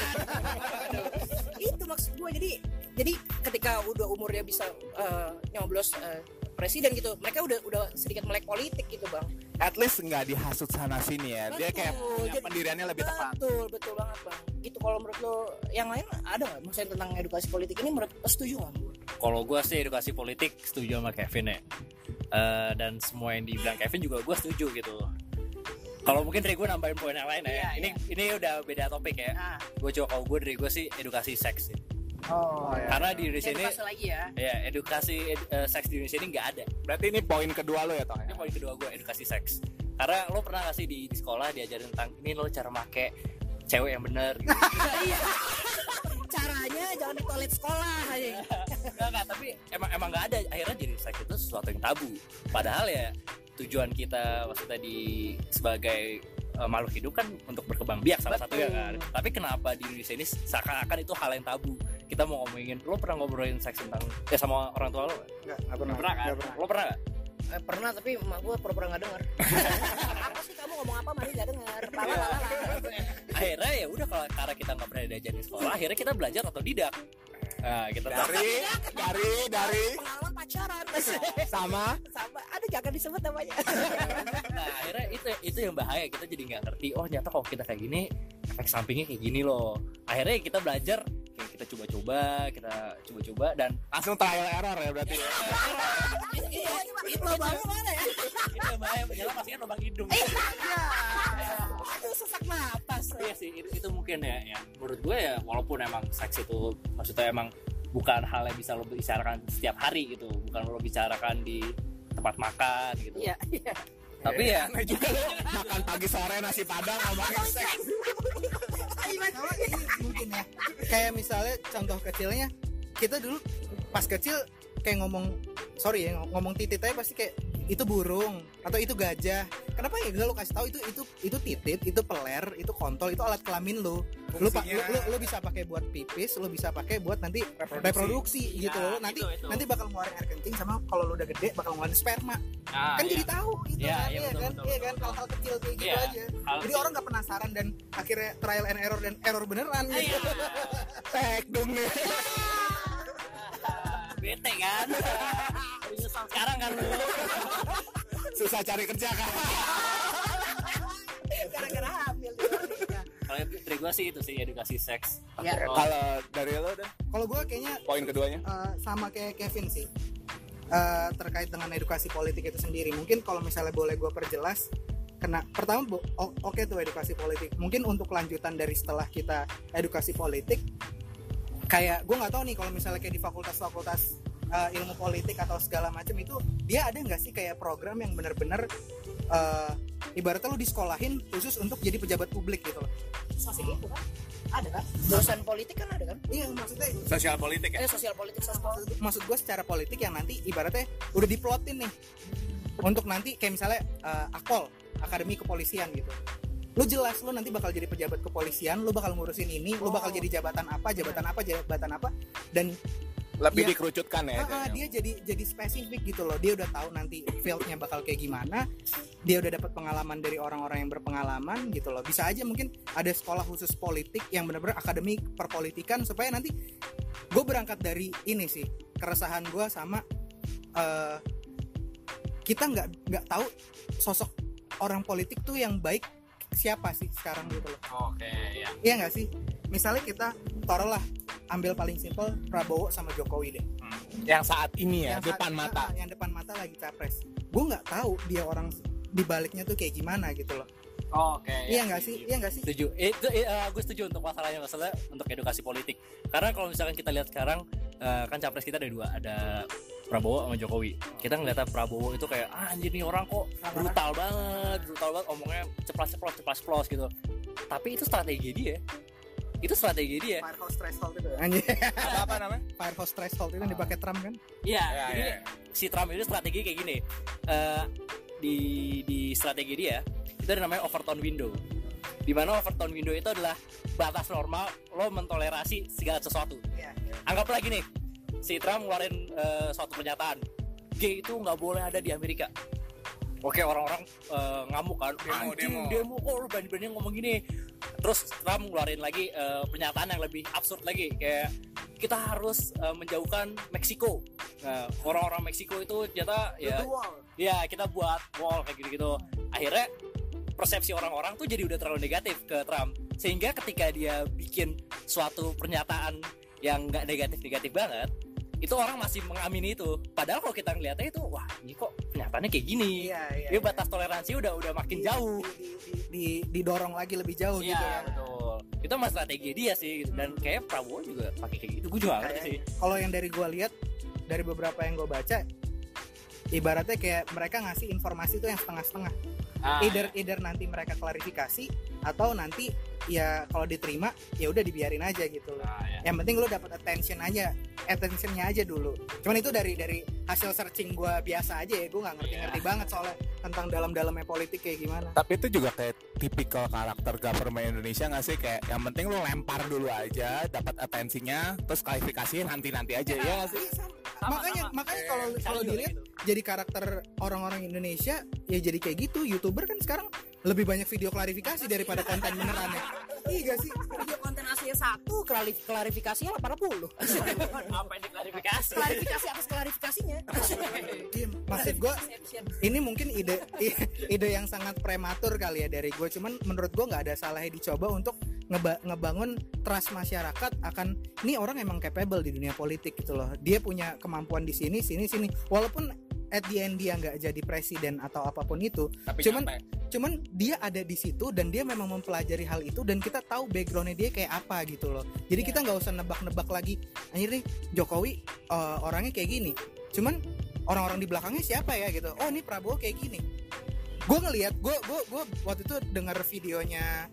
Itu maksud gue. Jadi ketika udah umurnya bisa nyoblos presiden gitu, mereka udah sedikit melek politik gitu bang. At least nggak dihasut sana sini ya. Dia kayak punya pendiriannya lebih tepat. Betul banget bang. Gitu. Kalau menurut lo yang lain ada nggak maksudnya tentang edukasi politik ini, menurut lo setuju nggak? Kalau gue sih edukasi politik setuju sama Kevin ya. Dan semua yang dibilang Kevin juga gue setuju gitu. Kalau mungkin dari gue nambahin poin yang lain ya. Ini udah beda topik ya. Kalau gue dari gue sih edukasi seks sih. Karena di Indonesia ini edukasi lagi ya. Ya, edukasi seks di Indonesia ini nggak ada. Berarti ini poin kedua lo ya toh? Ini poin kedua gue, edukasi seks. Karena lo pernah nggak sih di sekolah diajarin tentang ini lo cara make cewek yang bener gitu. Iya. Caranya jangan di toilet sekolah aja. Enggak, tapi emang nggak ada. Akhirnya jadi seks itu sesuatu yang tabu. Padahal ya tujuan kita maksudnya sebagai makhluk hidup kan untuk berkembang biak salah satunya kan. Tapi kenapa di Indonesia ini seakan-akan itu hal yang tabu? Kita mau ngomongin, lo pernah ngobrolin seks tentang sama orang tua lo? Nggak pernah. Kan? Lo pernah nggak? Pernah, tapi emak gue pura-pura nggak dengar. Apa sih kamu ngomong apa, Mari nggak dengar. Akhirnya ya udah, kalau karena kita nggak pernah diajarin sekolah, akhirnya kita belajar otodidak. Nah, kita dari pengalaman pacaran sama ada, jangan disebut namanya. Nah, akhirnya itu yang bahaya. Kita jadi nggak ngerti, oh ternyata kalau kita kayak gini efek sampingnya kayak gini loh. Akhirnya kita belajar, kita coba-coba dan langsung trial error ya berarti. Itu lubangnya mana ya? Itu yang bahaya, penjara pastinya lubang hidung. Aduh, sesak napas. Iya sih, itu mungkin ya. Menurut gue ya, walaupun emang seks itu maksudnya emang bukan hal yang bisa lo bicarakan setiap hari gitu, bukan lo bicarakan di tempat makan gitu. Iya. Tapi ya aneh juga lo makan pagi sore nasi padang ngomongin seks. Mungkin ya. Kayak misalnya contoh kecilnya, kita dulu pas kecil kayak ngomong titit aja pasti kayak itu burung atau itu gajah. Kenapa ya gak lo kasih tahu itu titit, itu peler, itu kontol, itu alat kelamin lo. Lu bisa pakai buat pipis, lu bisa pakai buat nanti reproduksi gitu Ya, loh. Nanti itu. nanti bakal ngeluarin air kencing, sama kalau lu udah gede bakal ngeluarin sperma. Kan jadi tahu gitu Iya, kan, iya, iya betul, kan, betul, iya kan, betul. hal-hal kecil kayak gitu Iya, aja. hal Jadi kecil. orang nggak penasaran dan akhirnya trial and error dan error beneran gitu. Tek dong nih. Bete kan. Nyesal sekarang kan lu. Susah cari kerja kan. Gara-gara hamil. Kalau dari gue sih itu sih edukasi seks. Ya. Kalau dari lo dan Kalau gue kayaknya poin keduanya? sama kayak Kevin sih. Terkait dengan edukasi politik itu sendiri, mungkin kalau misalnya boleh gue perjelas, pertama oke tuh edukasi politik, mungkin untuk lanjutan dari setelah kita edukasi politik, kayak gue nggak tahu nih kalau misalnya kayak di fakultas-fakultas ilmu politik atau segala macam itu, dia ada nggak sih kayak program yang benar-benar ibaratnya lu disekolahin khusus untuk jadi pejabat publik gitu loh. Masih gitu kan? Ada kan? Dosen politik kan ada kan? Iya, maksudnya Sosial politik ya? Sosial politik, sospol. maksud gue secara politik yang nanti ibaratnya udah diplotin nih untuk nanti kayak misalnya Akpol, Akademi Kepolisian gitu. Lu jelas lu nanti bakal jadi pejabat kepolisian, lu bakal ngurusin ini, lu bakal jadi jabatan apa, dan Lebih Iya. dikerucutkan ya. dia jadi spesifik gitu loh. Dia udah tahu nanti fieldnya bakal kayak gimana. Dia udah dapat pengalaman dari orang-orang yang berpengalaman gitu loh. Bisa aja mungkin ada sekolah khusus politik yang benar-benar akademi perpolitikan, supaya nanti gue berangkat dari ini sih, keresahan gue sama kita nggak tahu sosok orang politik tuh yang baik siapa sih sekarang gitu loh. Oke, ya. Iya nggak sih? Misalnya kita taruhlah, ambil paling simpel Prabowo sama Jokowi deh. Yang saat ini ya, Yang depan saat- mata. yang depan mata lagi capres. Gue nggak tahu dia orang di baliknya tuh kayak gimana gitu loh. Oke. Iya nggak sih? Iya nggak sih? Setuju. Gue setuju untuk masalah untuk edukasi politik. Karena kalau misalkan kita lihat sekarang, kan capres kita ada dua, ada Prabowo sama Jokowi. Kita ngeliatnya Prabowo itu kayak anjir nih orang kok brutal banget, omongnya ceplas gitu. Tapi itu strategi dia. Firehouse threshold itu. Anjir. Apa namanya? Firehouse threshold itu yang dipakai Trump kan? Iya, Ya, jadi ya. si Trump itu strategi kayak gini. Di strategi dia itu ada namanya overtone window. Di mana overtone window itu adalah batas normal lo mentolerasi segala sesuatu. Iya. Anggaplah gini, si Trump ngeluarin suatu pernyataan, gay itu nggak boleh ada di Amerika. Oke, orang-orang ngamuk kan, demo kok lu berani-berani ngomong gini. Terus Trump ngeluarin lagi pernyataan yang lebih absurd lagi, kayak kita harus menjauhkan Meksiko. Nah, orang-orang Meksiko itu ternyata ya kita buat wall kayak gitu-gitu. Akhirnya persepsi orang-orang tuh jadi udah terlalu negatif ke Trump, sehingga ketika dia bikin suatu pernyataan yang nggak negatif banget, itu orang masih mengamini itu. Padahal kalau kita ngeliatnya itu, wah ini kok pernyataannya kayak gini. Ini batas toleransi udah makin jauh. Didorong lagi lebih jauh gitu ya. Betul. Itu mas strategi dia sih gitu. Dan kayak Prabowo juga pakai kayak gitu. Gue juga nggak ngerti sih. Kalau yang dari gue lihat, dari beberapa yang gue baca, ibaratnya kayak mereka ngasih informasi itu yang setengah-setengah. Either nanti mereka klarifikasi, atau nanti ya kalau diterima ya udah dibiarin aja gitu loh. Yang penting lu dapat attentionnya aja dulu. Cuman itu dari hasil searching gue biasa aja ya, gue nggak ngerti banget soalnya tentang dalam-dalamnya politik kayak gimana. Tapi itu juga kayak tipikal karakter government Indonesia nggak sih? Kayak yang penting lu lempar dulu aja, dapat atensinya, terus klarifikasiin nanti aja ya nggak sih? Makanya kalau dilihat jadi karakter orang-orang Indonesia ya jadi kayak gitu. YouTuber kan sekarang lebih banyak video klarifikasi daripada konten benerannya. Iya gak sih? Video konten aslinya 1, klarifikasinya 80. Apa yang diklarifikasi? Klarifikasi atas klarifikasinya. Iya, maksud gue ini mungkin ide yang sangat prematur kali ya dari gue. Cuman menurut gue nggak ada salahnya dicoba untuk ngebangun trust masyarakat akan ini orang emang capable di dunia politik gitu loh. Dia punya kemampuan di sini. Walaupun at the end dia nggak jadi presiden atau apapun itu, Tapi cuman dia ada di situ dan dia memang mempelajari hal itu, dan kita tahu backgroundnya dia kayak apa gitu loh. Jadi kita nggak usah nebak-nebak lagi. Anjir nih Jokowi orangnya kayak gini. Cuman orang-orang di belakangnya siapa ya gitu. Oh ini Prabowo kayak gini. Gue ngelihat, gue waktu itu dengar videonya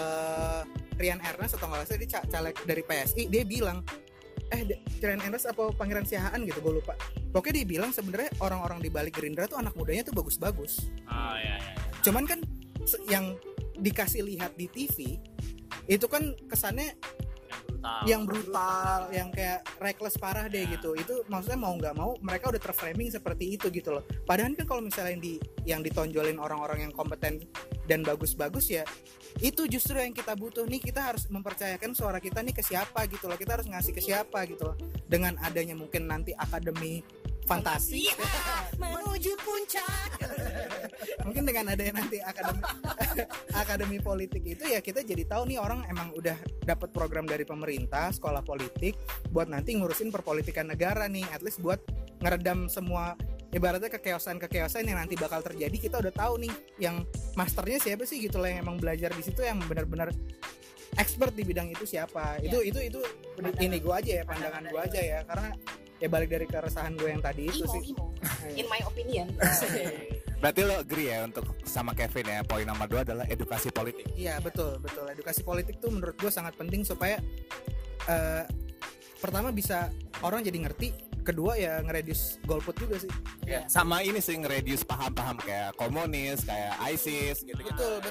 Rian Ernest atau nggak salah, dia caleg dari PSI. Dia bilang Rian Ernest apa Pangeran Siahaan gitu, gue lupa. Pokoknya dia bilang sebenarnya orang-orang di balik Gerindra tuh anak mudanya tuh bagus-bagus. Iya. Cuman kan yang dikasih lihat di TV itu kan kesannya yang brutal, yang kayak reckless parah deh gitu. Itu maksudnya mau nggak mau mereka udah terframing seperti itu gitu loh. Padahal kan kalau misalnya yang ditonjolin orang-orang yang kompeten dan bagus-bagus ya, itu justru yang kita butuh nih. Kita harus mempercayakan suara kita nih ke siapa gitu loh. Kita harus ngasih ke siapa gitu loh. Dengan adanya mungkin nanti akademi fantasi menuju puncak. mungkin dengan adanya nanti akademi politik itu ya kita jadi tahu nih orang emang udah dapat program dari pemerintah sekolah politik buat nanti ngurusin perpolitikan negara nih, at least buat ngeredam semua ibaratnya kekeosan yang nanti bakal terjadi. Kita udah tahu nih yang masternya siapa sih gitu loh, yang emang belajar di situ yang benar-benar expert di bidang itu siapa. Ya. Itu ini gue aja ya, pandangan gue aja ya, karena ya balik dari keresahan gue yang tadi itu sih. In my opinion. Berarti lo agree ya untuk sama Kevin ya, poin nomor 2 adalah edukasi politik. Iya betul. Edukasi politik tuh menurut gue sangat penting supaya pertama bisa orang jadi ngerti, kedua ya nge-reduce golput juga sih. Ya, sama ini sih nge-reduce paham-paham kayak komunis, kayak ISIS gitu. Betul.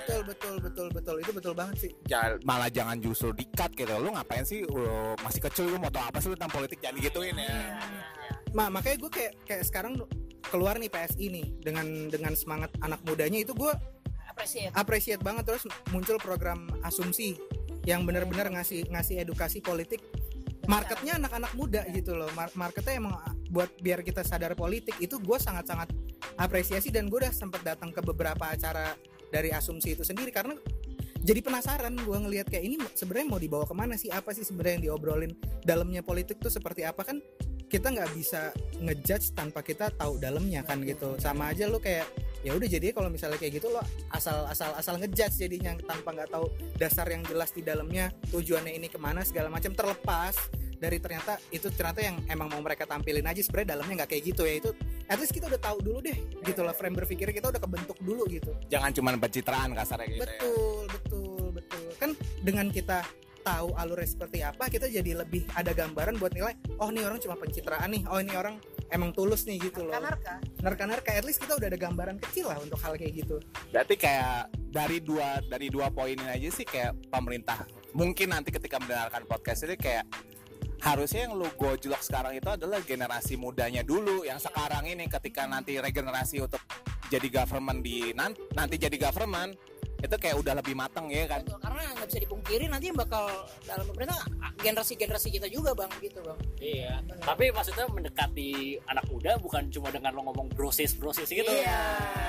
Itu betul banget sih. Malah jangan justru di-cut gitu. Lu ngapain sih masih kecil, lu mau tau apa sih lu tentang politik, jangan gituin ya. Makanya gue kayak sekarang keluar nih PSI nih dengan semangat anak mudanya itu gue appreciate banget. Terus muncul program asumsi yang benar-benar ngasih edukasi politik. Marketnya anak-anak muda gitu loh. Marketnya emang buat biar kita sadar politik. Itu gue sangat-sangat apresiasi, dan gue udah sempat datang ke beberapa acara dari asumsi itu sendiri karena jadi penasaran gue ngelihat kayak ini sebenarnya mau dibawa kemana sih, apa sih sebenarnya yang diobrolin dalamnya politik tuh seperti apa. Kan kita nggak bisa ngejudge tanpa kita tahu dalamnya kan gitu. Sama aja lo kayak ya udah, jadi kalau misalnya kayak gitu lo asal ngejudge jadinya tanpa nggak tahu dasar yang jelas di dalamnya, tujuannya ini kemana segala macam, terlepas dari ternyata yang emang mau mereka tampilin aja sebenarnya dalamnya nggak kayak gitu ya. Itu at least kita udah tahu dulu deh gitu lah, frame berpikir kita udah kebentuk dulu gitu. Jangan cuma pencitraan kasarnya gitu. Betul kan dengan kita tahu alurnya seperti apa, kita jadi lebih ada gambaran buat nilai, oh ini orang cuma pencitraan nih, oh ini orang emang tulus nih gitu loh. Narka, at least kita udah ada gambaran kecil lah untuk hal kayak gitu. Berarti kayak dari dua poin ini aja sih, kayak pemerintah mungkin nanti ketika mendengarkan podcast ini kayak harusnya yang lu gojlok sekarang itu adalah generasi mudanya dulu yang sekarang ini, ketika nanti regenerasi untuk jadi government nanti jadi government itu kayak udah lebih matang ya kan. Betul, karena nggak bisa dipungkiri nanti yang bakal dalam pemerintah generasi kita juga bang gitu bang. Iya. Tapi maksudnya mendekati anak muda bukan cuma dengan lo ngomong brosis gitu. Iya.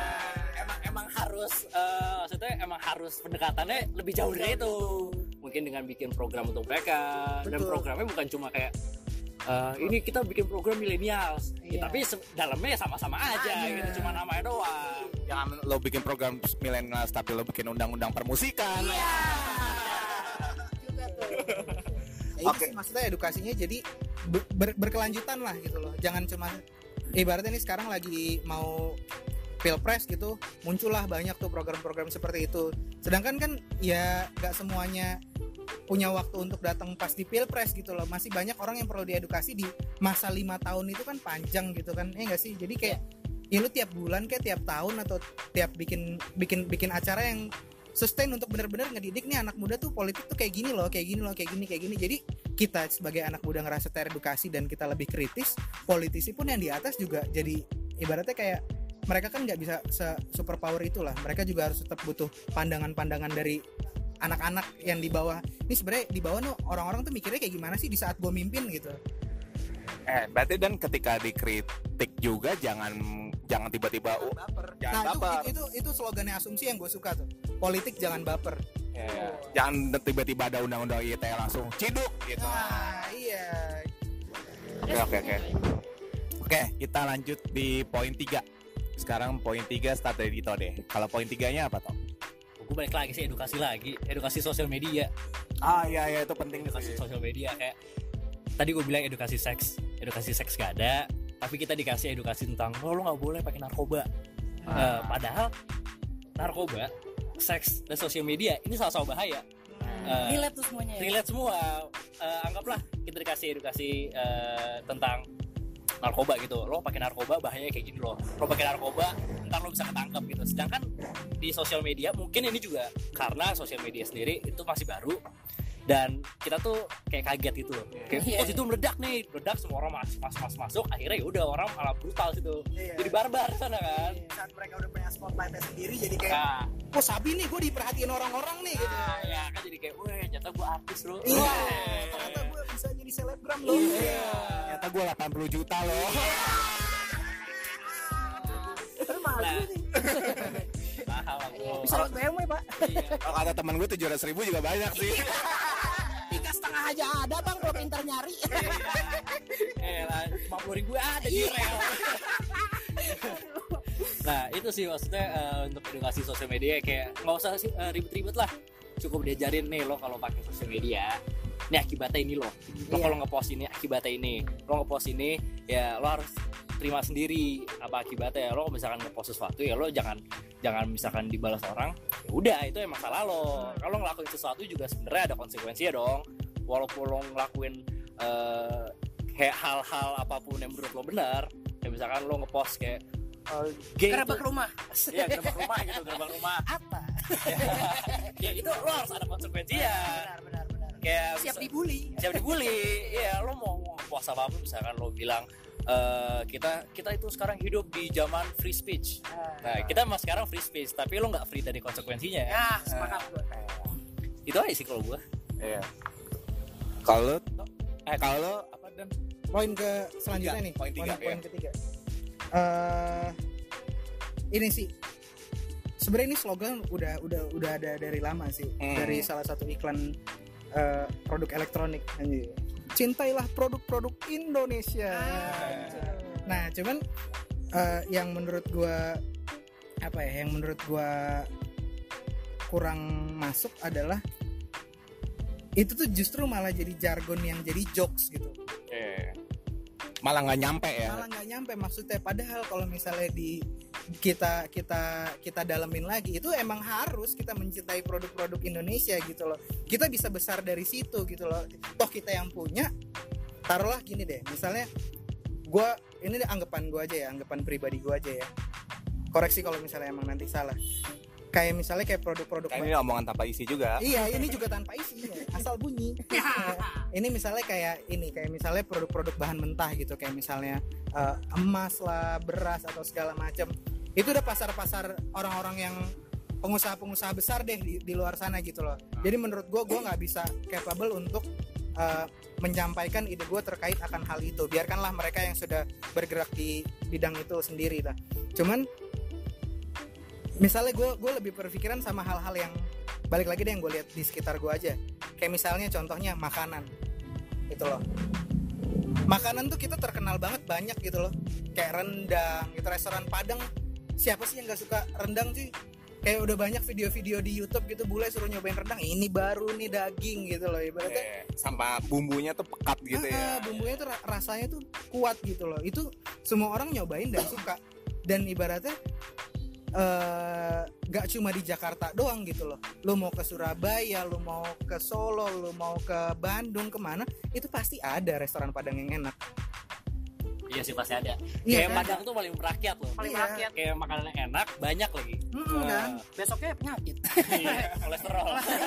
Emang harus maksudnya emang harus pendekatannya lebih jauh dari itu. Mungkin dengan bikin program untuk mereka. Dan programnya bukan cuma kayak ini kita bikin program millennials, ya, tapi dalamnya sama-sama aja gitu, cuma namanya doang. Jangan lo bikin program millennials tapi lo bikin undang-undang permusikan. Iya. Juga tuh. Oke. Maksudnya edukasinya jadi berkelanjutan lah gitu loh. Jangan cuma ibaratnya nih sekarang lagi mau pilpres gitu, muncullah banyak tuh program-program seperti itu. Sedangkan kan ya gak semuanya punya waktu untuk datang pas di pilpres gitu loh. Masih banyak orang yang perlu diedukasi di masa 5 tahun itu kan panjang gitu kan. Gak sih? Jadi kayak ya lu tiap bulan kayak tiap tahun atau tiap bikin acara yang sustain untuk benar-benar ngedidik nih anak muda tuh politik tuh kayak gini loh, kayak gini. Jadi kita sebagai anak muda ngerasa teredukasi dan kita lebih kritis. Politisi pun yang di atas juga jadi ibaratnya kayak mereka kan nggak bisa super power itulah. Mereka juga harus tetap butuh pandangan-pandangan dari anak-anak yang di bawah. Ini sebenarnya di bawah tuh orang-orang tuh mikirnya kayak gimana sih di saat gue mimpin gitu. Berarti dan ketika dikritik juga jangan tiba-tiba jangan baper. Itu slogannya asumsi yang gue suka tuh. Politik jangan baper. Ya. Jangan tiba-tiba ada undang-undang ITE langsung ciduk gitu. Iya. Oke, kita lanjut di poin 3. Sekarang poin 3 start dari Dito deh. Kalau poin 3-nya apa, Tom? Gue balik lagi sih edukasi sosial media. Iya itu penting. Edukasi sosial media kayak tadi gue bilang edukasi seks gak ada, tapi kita dikasih edukasi tentang lo nggak boleh pakai narkoba. Padahal narkoba, seks dan sosial media ini sama-sama bahaya. Relate tuh semuanya ya? Relate semua. Anggaplah kita dikasih edukasi tentang narkoba gitu, lo pakai narkoba bahaya kayak gini lo pakai narkoba ntar lo bisa ketangkep gitu. Sedangkan di sosial media mungkin ini juga karena sosial media sendiri itu masih baru dan kita tuh kayak kaget gitu loh, kayak oh itu meledak semua orang masuk akhirnya ya udah orang malah brutal gitu, jadi barbar sana kan. Saat mereka udah punya spotlightnya sendiri jadi kayak oh sabi nih gue diperhatiin orang-orang nih gitu. Ya kan jadi kayak wah ternyata gue artis loh, ternyata gue bisa jadi selebgram loh. Ternyata gue 80 juta loh. Tapi mahal juga nih. mahal bro. Bisa lewat BMW pak. Kalau kata teman gue 700.000 juga banyak sih. 3,5 aja ada bang kalau pintar nyari. Lah 50.000 ada di rel. Nah itu sih maksudnya untuk edukasi sosial media kayak nggak usah ribet-ribet lah, cukup diajarin nih lo kalau pakai sosial media ini akibatnya ini lo kalau ngepost ini akibatnya ini, lo ngepost ini ya lo harus terima sendiri apa akibatnya. Lo misalkan ngepost sesuatu ya lo jangan misalkan dibalas orang ya udah itu emang salah lo. Kalau ngelakuin sesuatu juga sebenarnya ada konsekuensinya dong, walaupun lo ngelakuin kayak hal-hal apapun yang menurut lo benar, kayak misalkan lo ngepost kayak Gerabak rumah. Iya, gerabak rumah gitu, gerabak rumah. Apa? Ya itu lo harus ada konsekuensinya. Benar. Kayak Siap dibully. Iya, lo mau ngepost apapun misalkan lo bilang kita itu sekarang hidup di zaman free speech. Nah, kita mas sekarang free speech, tapi lo nggak free dari konsekuensinya. Ya, sepakat gue. Itu aja sih kalau gue. Iya. Kalau apa dan Poin ke selanjutnya nih. Poin ketiga. Ini sih sebenarnya ini slogan udah ada dari lama sih, dari salah satu iklan produk elektronik. Cintailah produk-produk Indonesia. Nah cuman yang menurut gua kurang masuk adalah itu tuh justru malah jadi jargon yang jadi jokes gitu. malah nggak nyampe ya. Malah nggak nyampe maksudnya. Padahal kalau misalnya di kita dalemin lagi, itu emang harus kita mencintai produk-produk Indonesia gitu loh. Kita bisa besar dari situ gitu loh. Toh kita yang punya. Taruhlah gini deh, misalnya ini anggapan gue aja ya, anggapan pribadi gue aja ya. Koreksi kalau misalnya emang nanti salah. Kayak misalnya kayak produk-produk ini omongan tanpa isi juga. Iya, ini juga tanpa isi ya. Asal bunyi. Ini misalnya kayak misalnya produk-produk bahan mentah gitu, kayak misalnya emas lah, beras atau segala macam. Itu udah pasar-pasar orang-orang yang pengusaha-pengusaha besar deh di luar sana gitu loh. Jadi menurut gue nggak bisa capable untuk menyampaikan ide gue terkait akan hal itu. Biarkanlah mereka yang sudah bergerak di bidang itu sendiri lah. Cuman misalnya gue lebih berpikiran sama hal-hal yang balik lagi deh yang gue lihat di sekitar gue aja. Kayak misalnya contohnya makanan gitu loh. Makanan tuh kita terkenal banget banyak gitu loh. Kayak rendang gitu, restoran Padang. Siapa sih yang gak suka rendang sih? Kayak udah banyak video-video di YouTube gitu, bule suruh nyobain rendang. Ini baru nih daging gitu loh ibaratnya. Sama bumbunya tuh pekat gitu ya. Bumbunya tuh rasanya tuh kuat gitu loh. Itu semua orang nyobain dan suka. Dan ibaratnya gak cuma di Jakarta doang gitu loh. Lu mau ke Surabaya, lu mau ke Solo, lu mau ke Bandung, kemana, itu pasti ada restoran Padang yang enak. Iya sih pasti ada. Iya, Kayak kan? Padang tuh paling merakyat loh. Paling Iya. rakyat. Kayak makanan yang enak banyak lagi. Kan? Besoknya penyakit. Iya, kolesterol.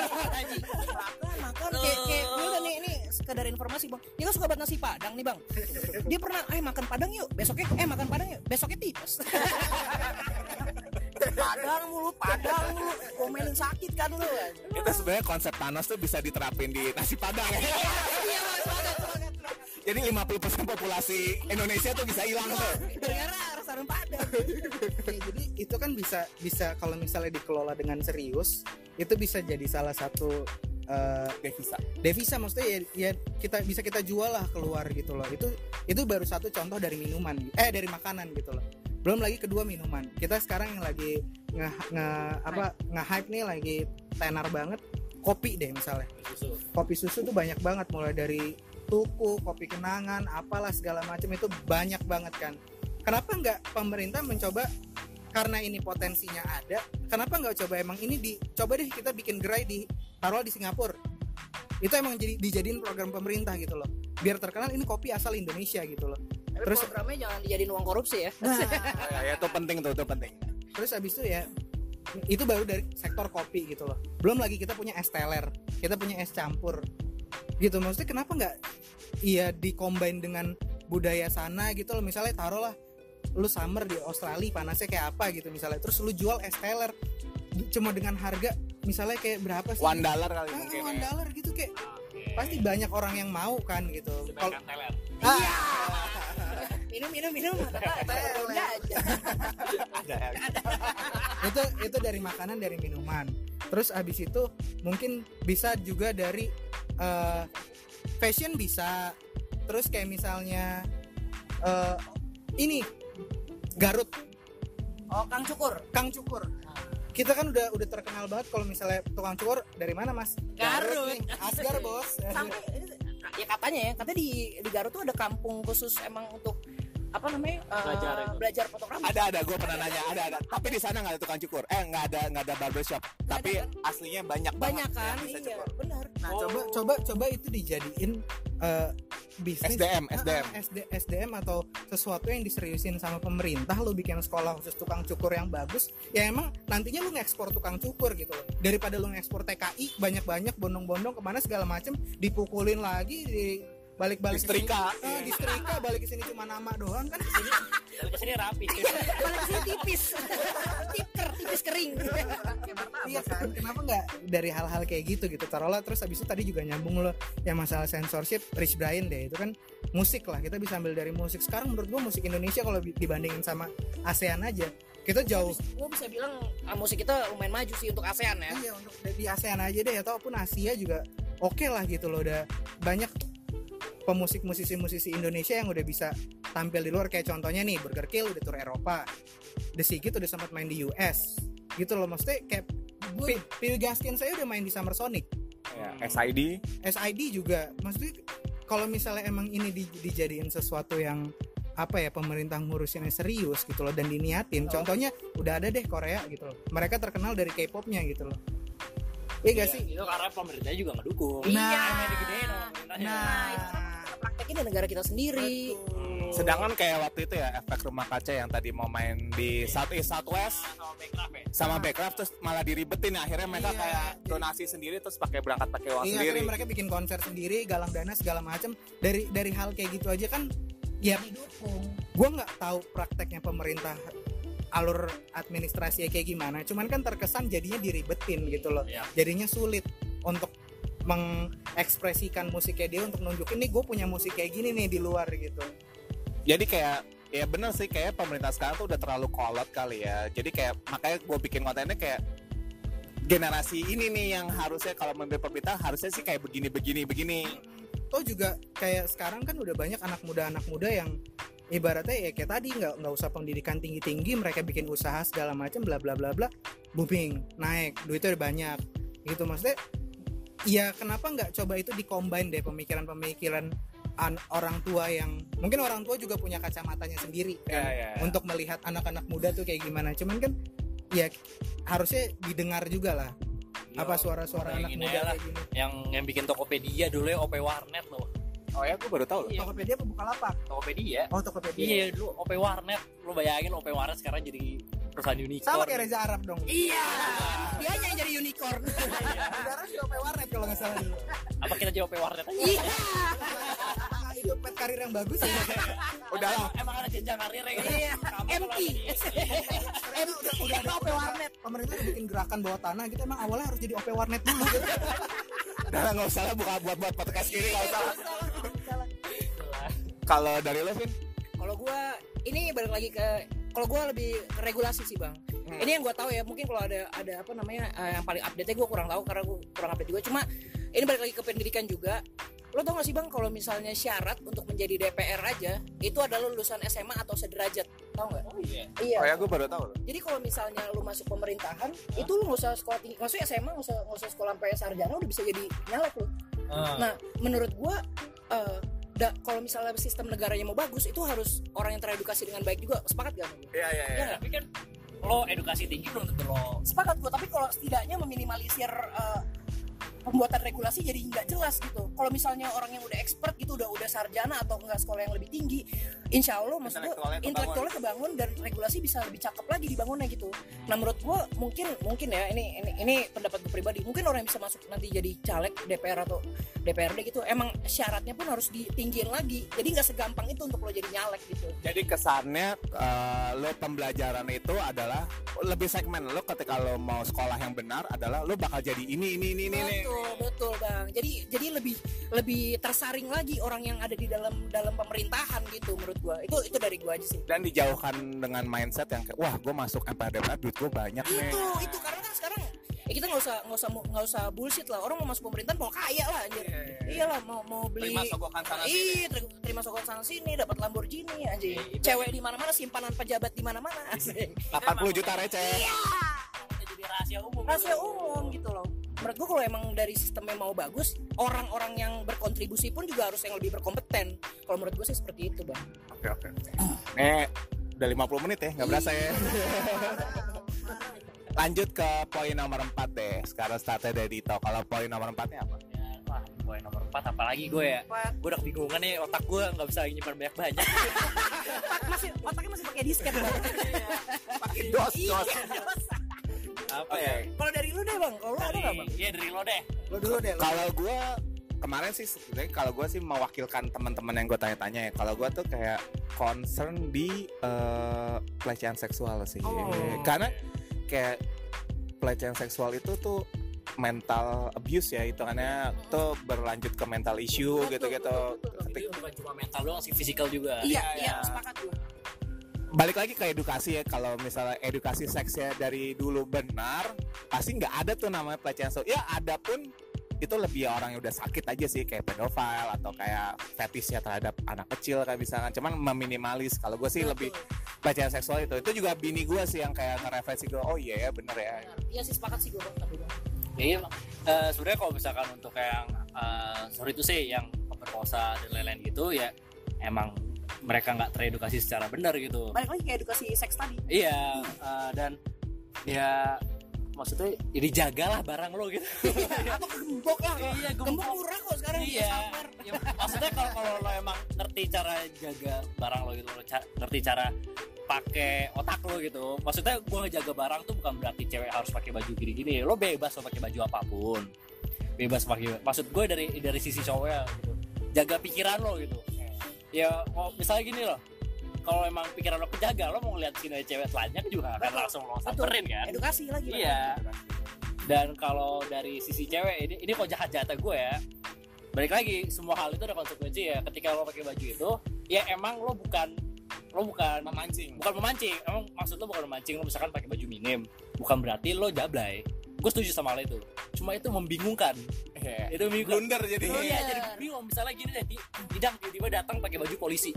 makan kayak udah nih, ini sekedar informasi bang, dia kan suka banget nasi Padang nih bang. Dia pernah makan Padang yuk, besoknya makan Padang yuk, besoknya tipes. Padang mulu, komelin sakit kan lu. Itu sebenarnya konsep Thanos tuh bisa diterapin di nasi Padang ya. Iya banget. Jadi 50% populasi Indonesia tuh bisa hilang tuh. Gara-gara restoran Padang. Ya, jadi itu kan bisa kalau misalnya dikelola dengan serius, itu bisa jadi salah satu devisa maksudnya ya kita jual lah keluar gitu loh. Itu baru satu contoh dari dari makanan gitu loh. Belum lagi kedua minuman. Kita sekarang yang lagi nge-hype nih, lagi tenar banget kopi deh misalnya. Kopi susu tuh banyak banget, mulai dari Tuku, kopi kenangan, apalah segala macam, itu banyak banget kan. Kenapa nggak pemerintah mencoba, karena ini potensinya ada, kenapa nggak coba emang ini coba deh kita bikin gerai taruh di Singapura. Itu emang dijadiin program pemerintah gitu loh. Biar terkenal ini kopi asal Indonesia gitu loh. Tapi Terus programnya jangan dijadiin uang korupsi ya. nah, Ya, itu penting tuh, itu penting. terus abis itu ya itu baru dari sektor kopi gitu loh. Belum lagi kita punya es teler, kita punya es campur gitu. Maksudnya kenapa nggak iya dicombine dengan budaya sana gitu loh. Misalnya taruhlah lu summer di Australia panasnya kayak apa gitu misalnya, terus lu jual es teler cuma dengan harga misalnya kayak berapa sih, $1 kali mungkin ya. $1 gitu, kayak pasti banyak orang yang mau kan gitu. Kalau teler. Minum. Udah aja. itu dari makanan, dari minuman. Terus abis itu mungkin bisa juga dari fashion bisa. Terus kayak misalnya ini Garut, Kang Cukur. kita kan udah terkenal banget kalau misalnya tukang cukur dari mana mas? Garut. nih, Asgar bos. Sampai ya katanya di Garut tuh ada kampung khusus emang untuk apa namanya belajar fotografi. Ada gue pernah nanya, ada. Tapi di sana nggak ada tukang cukur, nggak ada barbershop. Tapi ada, kan? aslinya banyak kan, yang bisa iya cukur. benar. Nah coba itu dijadiin bisnis SDM atau sesuatu yang diseriusin sama pemerintah. Lu bikin sekolah khusus tukang cukur yang bagus, ya emang nantinya lu ngekspor tukang cukur gitu loh. Daripada lu ngekspor TKI banyak bondong-bondong kemana segala macem, dipukulin lagi balik-balik Disetrika. disetrika, balik ke sini cuma nama doang kan, kesini Kesini rapi. Balik sini tipis kering. iya kan, kenapa nggak dari hal-hal kayak gitu taruhlah. Terus habis itu tadi juga nyambung lo yang masalah censorship, Rich Brian deh, itu kan musik lah, kita bisa ambil dari musik. Sekarang menurut gua musik Indonesia kalau dibandingin sama ASEAN aja kita jauh. Gue bisa bilang musik kita lumayan maju sih untuk ASEAN ya. Iya, untuk di ASEAN aja deh, ataupun Asia juga oke lah gitu loh. Udah banyak musisi Indonesia yang udah bisa tampil di luar, kayak contohnya nih Burger Kill udah tour Eropa, The Sigit udah sempat main di US gitu loh. Maksudnya kayak Piwi Gaskin saya udah main di Summer Sonic Ya, SID juga. Maksudnya kalau misalnya emang ini dijadiin sesuatu yang apa ya, pemerintah ngurusinnya serius gitu loh dan diniatin. Contohnya udah ada deh Korea gitu loh, mereka terkenal dari K-popnya gitu loh. Iya gak sih? Itu karena pemerintahnya juga ngedukung. Iya. Digedein sama pemerintahnya. Prakteknya di negara kita sendiri. Sedangkan kayak waktu itu ya efek rumah kaca yang tadi mau main di Southeast Southwest sama Backcraft terus malah diribetin, akhirnya mereka kayak donasi sendiri terus pakai uang Iya, sendiri. mereka bikin konser sendiri, galang dana segala macam. Dari hal kayak gitu aja kan ya didukung. Gue nggak tahu prakteknya pemerintah alur administrasinya kayak gimana, cuman kan terkesan jadinya diribetin gitu loh. Jadinya sulit untuk mengekspresikan musiknya dia, untuk nunjukin nih gue punya musik kayak gini nih di luar gitu. Jadi kayak ya bener sih, kayak pemerintah sekarang tuh udah terlalu kolot kali ya. Jadi kayak makanya gue bikin kontennya kayak generasi ini nih yang harusnya kalau membeli pemerintah harusnya sih kayak begini. Oh juga kayak sekarang kan udah banyak anak muda yang ibaratnya ya kayak tadi nggak usah pendidikan tinggi, mereka bikin usaha segala macam bla bla bla bla, booming, naik, duitnya udah banyak gitu. Maksudnya ya kenapa nggak coba itu dikombine deh pemikiran orang tua, yang mungkin orang tua juga punya kacamatanya sendiri kan, untuk melihat anak-anak muda tuh kayak gimana. Cuman kan ya harusnya didengar juga lah apa suara-suara anak muda kayak gini. Yang bikin Tokopedia dulu ya OP Warnet loh. Oh ya, gue baru tahu loh. Tokopedia apa Bukalapak? Tokopedia. Oh, Tokopedia. Iya dulu OP Warnet. Lu bayangin OP Warnet sekarang jadi perusahaan unicorn. Sama kayak Reza Arab dong. Iya. Dia yang jadi unicorn. Sekarang di OP Warnet kalau nggak salah dulu. Apa kita jadi OP Warnet aja? Iya. Itu pet karir yang bagus ya. Udah lah. Emang ada jenjang karirnya gitu. Iya. MT. Udah OP Warnet. Pemerintah udah bikin gerakan bawah tanah gitu, emang awalnya harus jadi OP Warnet dulu gitu. Udah lah, nggak usah lah buat podcast gini, nggak usah. Kalau dari lo, Vin? Kalau gue ini balik lagi ke, kalau gue lebih ke regulasi sih bang. Ini yang gue tahu ya, mungkin kalau ada apa namanya yang paling update-nya gue kurang tahu karena gue kurang update juga. Cuma ini balik lagi ke pendidikan juga. Lo tau gak sih bang, kalau misalnya syarat untuk menjadi DPR aja itu adalah lulusan SMA atau sederajat, tau nggak? Oh iya. Iya. Oh ya, gue baru tahu loh. Jadi kalau misalnya lu masuk pemerintahan, itu lu nggak usah sekolah tinggi, maksudnya SMA nggak usah sekolah sampai sarjana udah bisa jadi nyalek lu. Nah, menurut gua kalau misalnya sistem negaranya mau bagus, itu harus orang yang teredukasi dengan baik juga. Sepakat gak? Iya. Tapi kan lo edukasi tinggi belum tentu lo. Sepakat gua, tapi kalau setidaknya meminimalisir pembuatan regulasi jadi nggak jelas gitu. Kalau misalnya orang yang udah expert gitu, udah sarjana atau nggak sekolah yang lebih tinggi, insya Allah maksud gue Intelektualnya intelektualnya kebangun dan regulasi bisa lebih cakep lagi dibangunnya gitu. Nah menurut gue mungkin ya ini pendapat gue pribadi, mungkin orang yang bisa masuk nanti jadi caleg DPR atau DPRD gitu emang syaratnya pun harus ditinggiin lagi, jadi nggak segampang itu untuk lo jadi nyalek gitu. Jadi kesannya lo pembelajaran itu adalah lebih segmen. Lo ketika lo mau sekolah yang benar adalah lo bakal jadi ini. Betul bang, jadi lebih tersaring lagi orang yang ada di dalam pemerintahan gitu menurut gua. Itu dari gua aja sih. Dan dijauhkan dengan mindset yang kayak wah gue masuk MPR DPR duit gue banyak nih. Itu karena kan sekarang kita nggak usah bullshit lah. Orang mau masuk pemerintahan mau kaya lah anjir. Iyalah mau beli Terima sogokan sana sini. Terima sogokan sana sini, dapat Lamborghini anjir. Cewek di mana-mana, simpanan pejabat di mana-mana. 80 juta receh. Jadi Rahasia umum gitu loh. Menurut gue kalau emang dari sistemnya mau bagus, orang-orang yang berkontribusi pun juga harus yang lebih berkompeten. Kalau menurut gue sih seperti itu bang. Oke. Udah 50 menit ya, nggak berasa ya. Lanjut ke poin nomor 4 deh. Sekarang startnya dari Dito. Kalau poin nomor 4-nya apa? wah, poin nomor 4 apalagi gue ya. Gue udah kebingungan nih, otak gue nggak bisa nyimpan banyak-banyak. Otaknya masih pakai disket bang. Pakai dos. Apa ya? Kalau dari lu deh bang, kalau lu ada nggak bang? Iya dari lo deh. Lo dulu deh. Kalau gue kemarin sih sebenarnya kalau gue sih mewakilkan teman-teman yang gue tanya-tanya ya. Kalau gue tuh kayak concern di pelecehan seksual sih. Karena kayak pelecehan seksual itu tuh mental abuse ya, hitungannya tuh berlanjut ke mental issue gitu-gitu. Jadi bukan cuma mental doang sih, fisikal juga. Iya, sepakat gue. Balik lagi ke edukasi ya, kalau misalnya edukasi seksnya dari dulu benar, pasti nggak ada tuh namanya pelecehan seksual. Ya ada pun itu lebih orang yang udah sakit aja sih, kayak pedofil atau kayak fetishnya terhadap anak kecil kayak misalkan. Cuman meminimalis. Kalau gue sih lebih pelecehan seksual itu juga bini gue sih yang kayak ngerefleksi gue, oh iya ya bener ya. Iya sih sepakat sih gue bang. Iya, sebenarnya kalau misalkan untuk yang sorry itu sih yang pemerkosa dan lain-lain gitu ya emang mereka nggak teredukasi secara benar gitu. Balik lagi ke edukasi seks tadi. Iya, dan ya maksudnya ya dijagalah barang lo gitu. Atau gembok lah. Iya, Gembok murah kok sekarang. Iya. Ya, maksudnya kalau lo emang ngerti cara jaga barang lo gitu, lo ngerti cara pakai otak lo gitu. Maksudnya gue ngejaga barang tuh bukan berarti cewek harus pakai baju gini-gini. Lo bebas lo pakai baju apapun. Bebas pakai. Maksud gue dari sisi cowoknya gitu. Jaga pikiran lo gitu. Ya misalnya gini loh. Kalau emang pikiran lo kejaga, lo mau ngeliat sini cewek telanjang juga akan langsung lo samperin kan. Edukasi lagi. Iya. Dan kalau dari sisi cewek ini kok jahat-jahatnya gue ya. Balik lagi, semua hal itu ada konsekuensi ya. Ketika lo pakai baju itu, ya emang lo bukan memancing. Emang maksud lo bukan memancing. Lo misalkan pakai baju minim, bukan berarti lo jablay. Gue setuju sama hal itu. Cuma itu membingungkan. Itu membingungkan. Blunder jadi. Iya, jadi bingung. Misalnya gini deh, Didang tiba-tiba datang pakai baju polisi.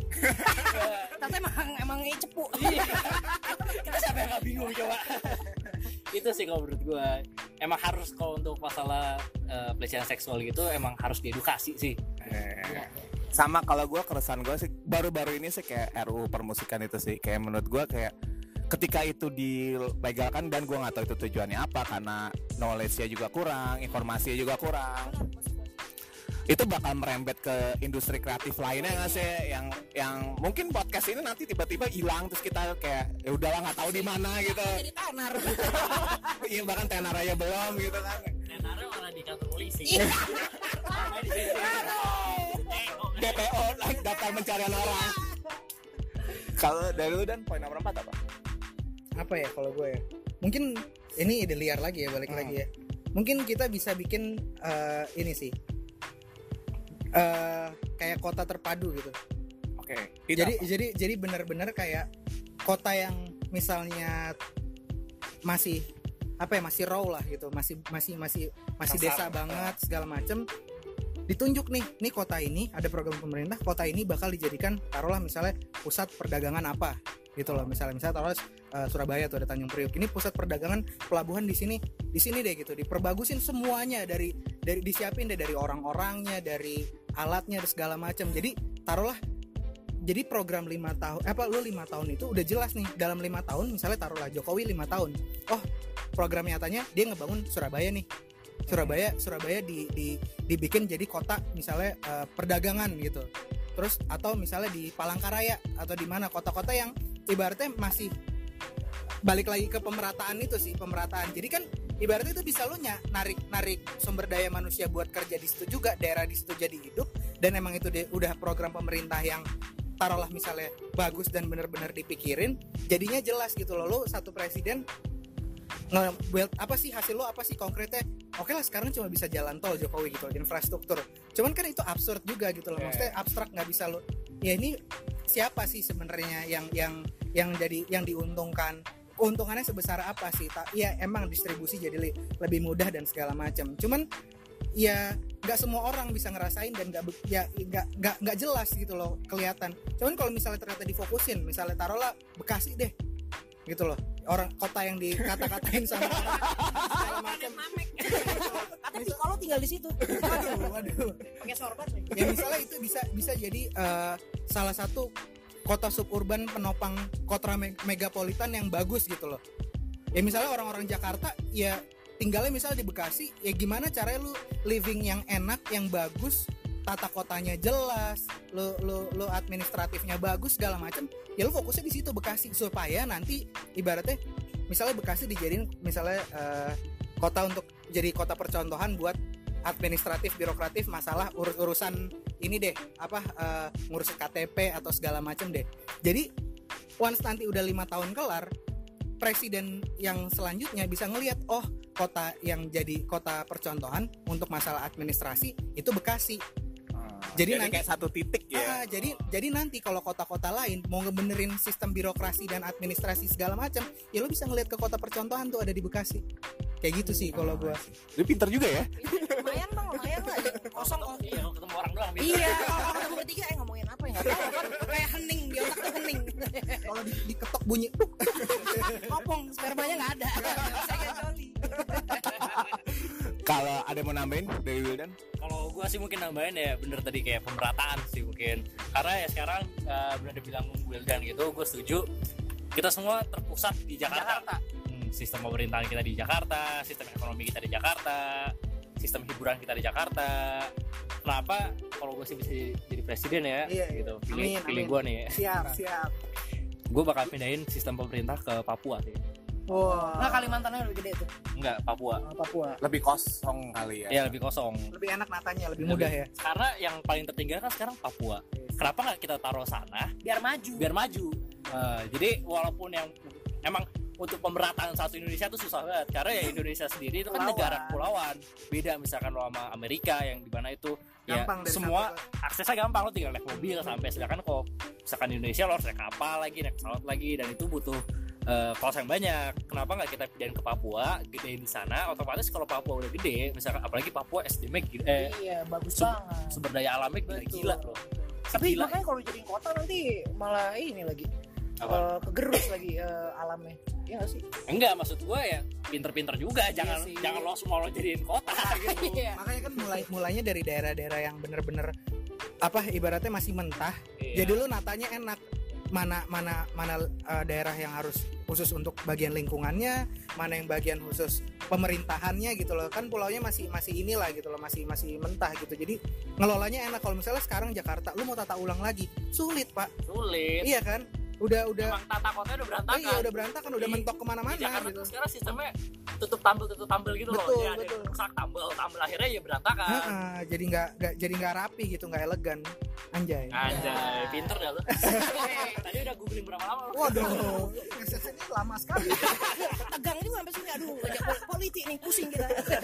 Tapi emang cepu. Iya. Kita siapa yang gak bingung coba. Itu sih kalau menurut gue. Emang harus kalau untuk masalah pelecehan seksual gitu emang harus diedukasi sih. Sama kalau gue keresahan gue sih baru-baru ini sih kayak RUU permusikan itu sih, kayak menurut gue kayak ketika itu dilegalkan dan gue nggak tahu itu tujuannya apa karena knowledge-nya juga kurang, informasinya juga kurang, itu bakal merembet ke industri kreatif lainnya nggak sih, yang mungkin podcast ini nanti tiba-tiba hilang terus kita kayak ya udahlah nggak tahu di mana gitu. Jadi tenar. Iya bahkan tenar aja belum gitu kan. Tenarnya malah di kantor polisi. DPO daftar pencarian orang. Kalau dari lu dan poin nomor 4 apa? Apa ya kalau gue ya? Mungkin ini ide liar lagi ya, balik lagi ya. Mungkin kita bisa bikin ini sih. Kayak kota terpadu gitu. Oke. Jadi benar-benar kayak kota yang misalnya masih masih raw lah gitu, masih desa banget segala macem. Ditunjuk nih kota ini ada program pemerintah, kota ini bakal dijadikan taruhlah misalnya pusat perdagangan apa gitu loh, misalnya taruhlah Surabaya tuh ada Tanjung Priok, ini pusat perdagangan pelabuhan di sini deh gitu, diperbagusin semuanya dari disiapin deh dari orang-orangnya, dari alatnya dan segala macam. Jadi taruhlah jadi program 5 tahun 5 tahun itu udah jelas nih, dalam 5 tahun misalnya taruhlah Jokowi 5 tahun, oh program nyatanya dia ngebangun Surabaya nih, Surabaya dibikin jadi kota misalnya perdagangan gitu. terus atau misalnya di Palangkaraya atau di mana kota-kota yang ibaratnya masih balik lagi ke pemerataan itu sih, pemerataan. Jadi kan ibaratnya itu bisa lo narik sumber daya manusia buat kerja di situ juga, daerah di situ jadi hidup, dan emang itu udah program pemerintah yang taruhlah misalnya bagus dan benar-benar dipikirin, jadinya jelas gitu loh. Lo satu presiden nge-build apa sih, hasil lo apa sih konkretnya. Oke lah sekarang cuma bisa jalan tol Jokowi gitu, infrastruktur. Cuman kan itu absurd juga gitu loh. Maksudnya abstrak, nggak bisa lo. Ya ini siapa sih sebenarnya yang diuntungkan? Keuntungannya sebesar apa sih? Ya emang distribusi jadi lebih mudah dan segala macam. Cuman ya nggak semua orang bisa ngerasain dan nggak jelas gitu loh kelihatan. Cuman kalau misalnya ternyata difokusin, misalnya taruhlah Bekasi deh gitu loh, orang kota yang dikata-katain sama orang segala macam. Tapi kalau tinggal di situ, waduh, pakai sorban. Ya misalnya itu bisa jadi salah satu kota suburban penopang kota megapolitan yang bagus gitu loh. Ya misalnya orang-orang Jakarta ya tinggalnya misalnya di Bekasi, ya gimana caranya lu living yang enak, yang bagus, tata kotanya jelas, lu administratifnya bagus segala macam, ya lu fokusnya di situ Bekasi, supaya nanti ibaratnya misalnya Bekasi dijadiin misalnya kota untuk jadi kota percontohan buat administratif birokratif masalah urusan ini deh, ngurus KTP atau segala macam deh. Jadi once nanti udah 5 tahun kelar, presiden yang selanjutnya bisa ngelihat, oh kota yang jadi kota percontohan untuk masalah administrasi itu Bekasi. Jadi nanti kayak satu titik ya. Jadi nanti kalau kota-kota lain mau ngebenerin sistem birokrasi dan administrasi segala macam, ya lo bisa ngelihat ke kota percontohan tuh ada di Bekasi. Kayak gitu sih kalau gua. Lu pinter juga ya. Lumayan lah. Kosong kok. Iya, ketemu orang doang. Iya, kalau ketemu bertiga ngomongin apa ya? Nggak tahu kan, kayak hening di otak tuh hening. Kalau diketok bunyi, Kopong, spermanya nggak ada. Saya nggak coli. Kalau ada mau nambahin dari Wildan? Kalau gue sih mungkin nambahin ya bener tadi kayak pemerataan sih mungkin. Karena ya sekarang bener dibilang Wildan gitu, gue setuju. Kita semua terpusat di Jakarta. Sistem pemerintahan kita di Jakarta, sistem ekonomi kita di Jakarta, sistem hiburan kita di Jakarta. Kenapa? Kalau gue sih bisa jadi presiden ya, gitu. Pilih gue nih. Siap. Gue bakal pindahin sistem pemerintah ke Papua sih. Wah. Nah, Kalimantannya lebih gede tuh. Enggak, Papua. Papua. Lebih kosong kali ya. Ya lebih kosong. Lebih enak natanya, lebih mudah ya. Karena yang paling tertinggal kan sekarang Papua. Kenapa nggak kita taruh sana? Biar maju. Jadi walaupun yang emang untuk pemerataan satu Indonesia itu susah banget, karena ya Indonesia sendiri itu kan negara kepulauan. Beda misalkan lo sama Amerika yang di mana itu gampang ya semua aksesnya gampang, lo tinggal naik mobil sampai. Sedangkan kalau misalkan di Indonesia lo harus naik kapal lagi, naik pesawat lagi, dan itu butuh kos yang banyak. Kenapa nggak kita pindahin ke Papua, gedein di sana? Otomatis kalau Papua udah gede, misalkan apalagi Papua SDM-nya iya bagus banget. sumber daya alamnya gila loh. Tapi makanya kalau jadiin kota nanti malah ini lagi kegerus lagi alamnya. Iya sih. Enggak, maksud gue ya pinter-pinter juga, jangan lo semua lo jadiin kota gitu. Makanya kan mulainya dari daerah-daerah yang bener-bener ibaratnya masih mentah. Iya. Jadi lu natanya enak. Mana daerah yang harus khusus untuk bagian lingkungannya, mana yang bagian khusus pemerintahannya gitu loh. Kan pulaunya masih inilah gitu loh, masih mentah gitu. Jadi ngelolanya enak. Kalau misalnya sekarang Jakarta lu mau tata ulang lagi, sulit, Pak. Sulit. Iya kan? Udah emang tata kotanya udah berantakan. Iya, udah berantakan, udah mentok kemana-mana di Jakarta gitu. Sekarang sistemnya tutup tambel gitu betul, loh. Ya, betul. rusak tambel akhirnya ya berantakan. Jadi nggak rapi gitu, nggak elegan. Anjay, pinter dah lu. Tadi udah googling berapa lama? Waduh, ini lama sekali. Tegang juga sampai sini, aduh, ngajak politik nih, pusing kita.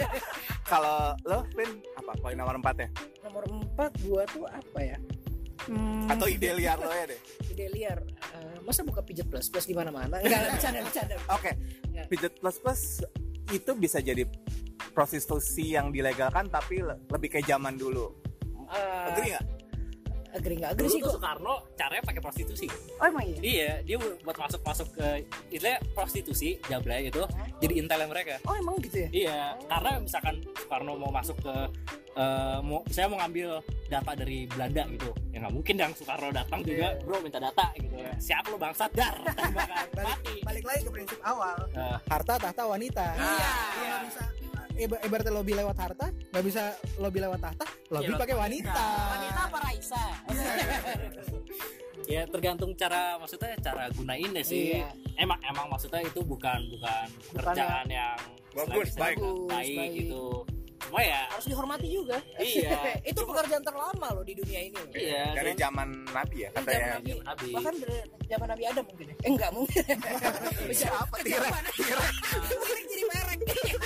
Kalau lo, Vin, apa poin nomor 4 ya? Nomor 4 gua tuh apa ya? Atau ide liar lo ya deh? Ide liar, masa buka pijet plus di mana-mana? Enggak, bercanda. Oke, pijet plus itu bisa jadi prostitusi yang dilegalkan tapi lebih kayak zaman dulu. Agree nggak? Agree Dulu sih tuh gua. Soekarno caranya pakai prostitusi. Oh emang iya? Iya, dia buat masuk ke istilahnya prostitusi, jablay gitu, jadi intelnya mereka. Oh emang gitu ya? Iya, karena misalkan Soekarno mau masuk ke saya mau ngambil data dari Belanda gitu, ya nggak mungkin yang Soekarno datang juga, bro minta data gitu. Siap lo bangsat, dar, tembakan, mati. Balik lagi ke prinsip awal. Harta tahta wanita. Iya. Nggak bisa ibaratnya lobby lewat harta, nggak bisa lobby lewat tahta, lobby Iya, pakai wanita. Wanita apa Raisa? biasa. Ya tergantung maksudnya cara gunainnya sih. Iya. Emang maksudnya itu bukan pekerjaan yang Bagus, baik baik. gitu. Cuma ya Harus dihormati juga. Iya. Itu pekerjaan terlama loh di dunia ini loh. iya Dari cuman- zaman Nabi ya Ini katanya. zaman Nabi. Bahkan dari zaman Nabi Adam mungkin ya. Enggak mungkin. Siapa Tirek? Tirek jadi merek.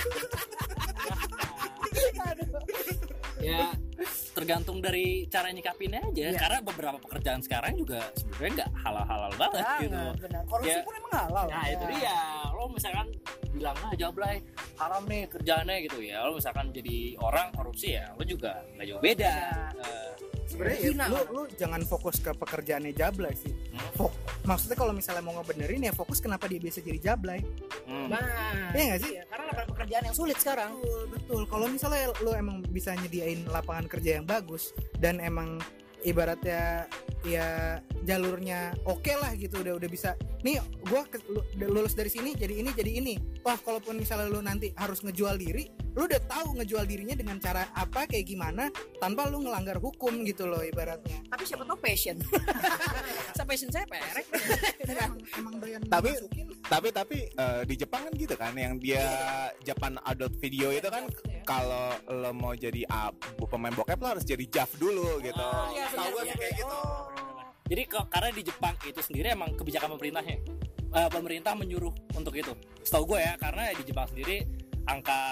Aduh. ya tergantung dari cara nyikapinnya aja. Iya. Karena beberapa pekerjaan sekarang juga sebenarnya nggak halal banget gitu. Benar. Korupsi Ya. pun emang halal. Nah itu dia, lo misalkan bilang jablay haram nih kerjaannya gitu ya, lo misalkan jadi orang korupsi ya, lo juga nggak jauh beda. Sebenarnya Hina. ya, lu jangan fokus ke pekerjaannya Jablay sih. Maksudnya kalau misalnya mau ngebenerin ya fokus kenapa dia bisa jadi Jablay. Nah, Iya nggak sih? karena lapangan pekerjaan yang sulit sekarang. Betul. Kalau misalnya lu emang bisa nyediain lapangan kerja yang bagus dan emang ibaratnya ya jalurnya oke lah gitu, udah bisa nih gua lulus dari sini jadi ini. Wah, kalaupun misalnya lu nanti harus ngejual diri, lu udah tahu ngejual dirinya dengan cara apa kayak gimana tanpa lu ngelanggar hukum gitu loh ibaratnya. Tapi siapa tahu passion. Passion saya perek. emang doyan Tapi- masukin. Tapi di Jepang kan gitu kan, yang dia Japan adult video itu kan kalau lo mau jadi pemain bokep lo harus jadi JAF dulu gitu. iya, Tahu gue sih kayak gitu. Jadi karena di Jepang itu sendiri emang kebijakan pemerintahnya, pemerintah menyuruh untuk itu. Setahu gue ya, karena di Jepang sendiri angka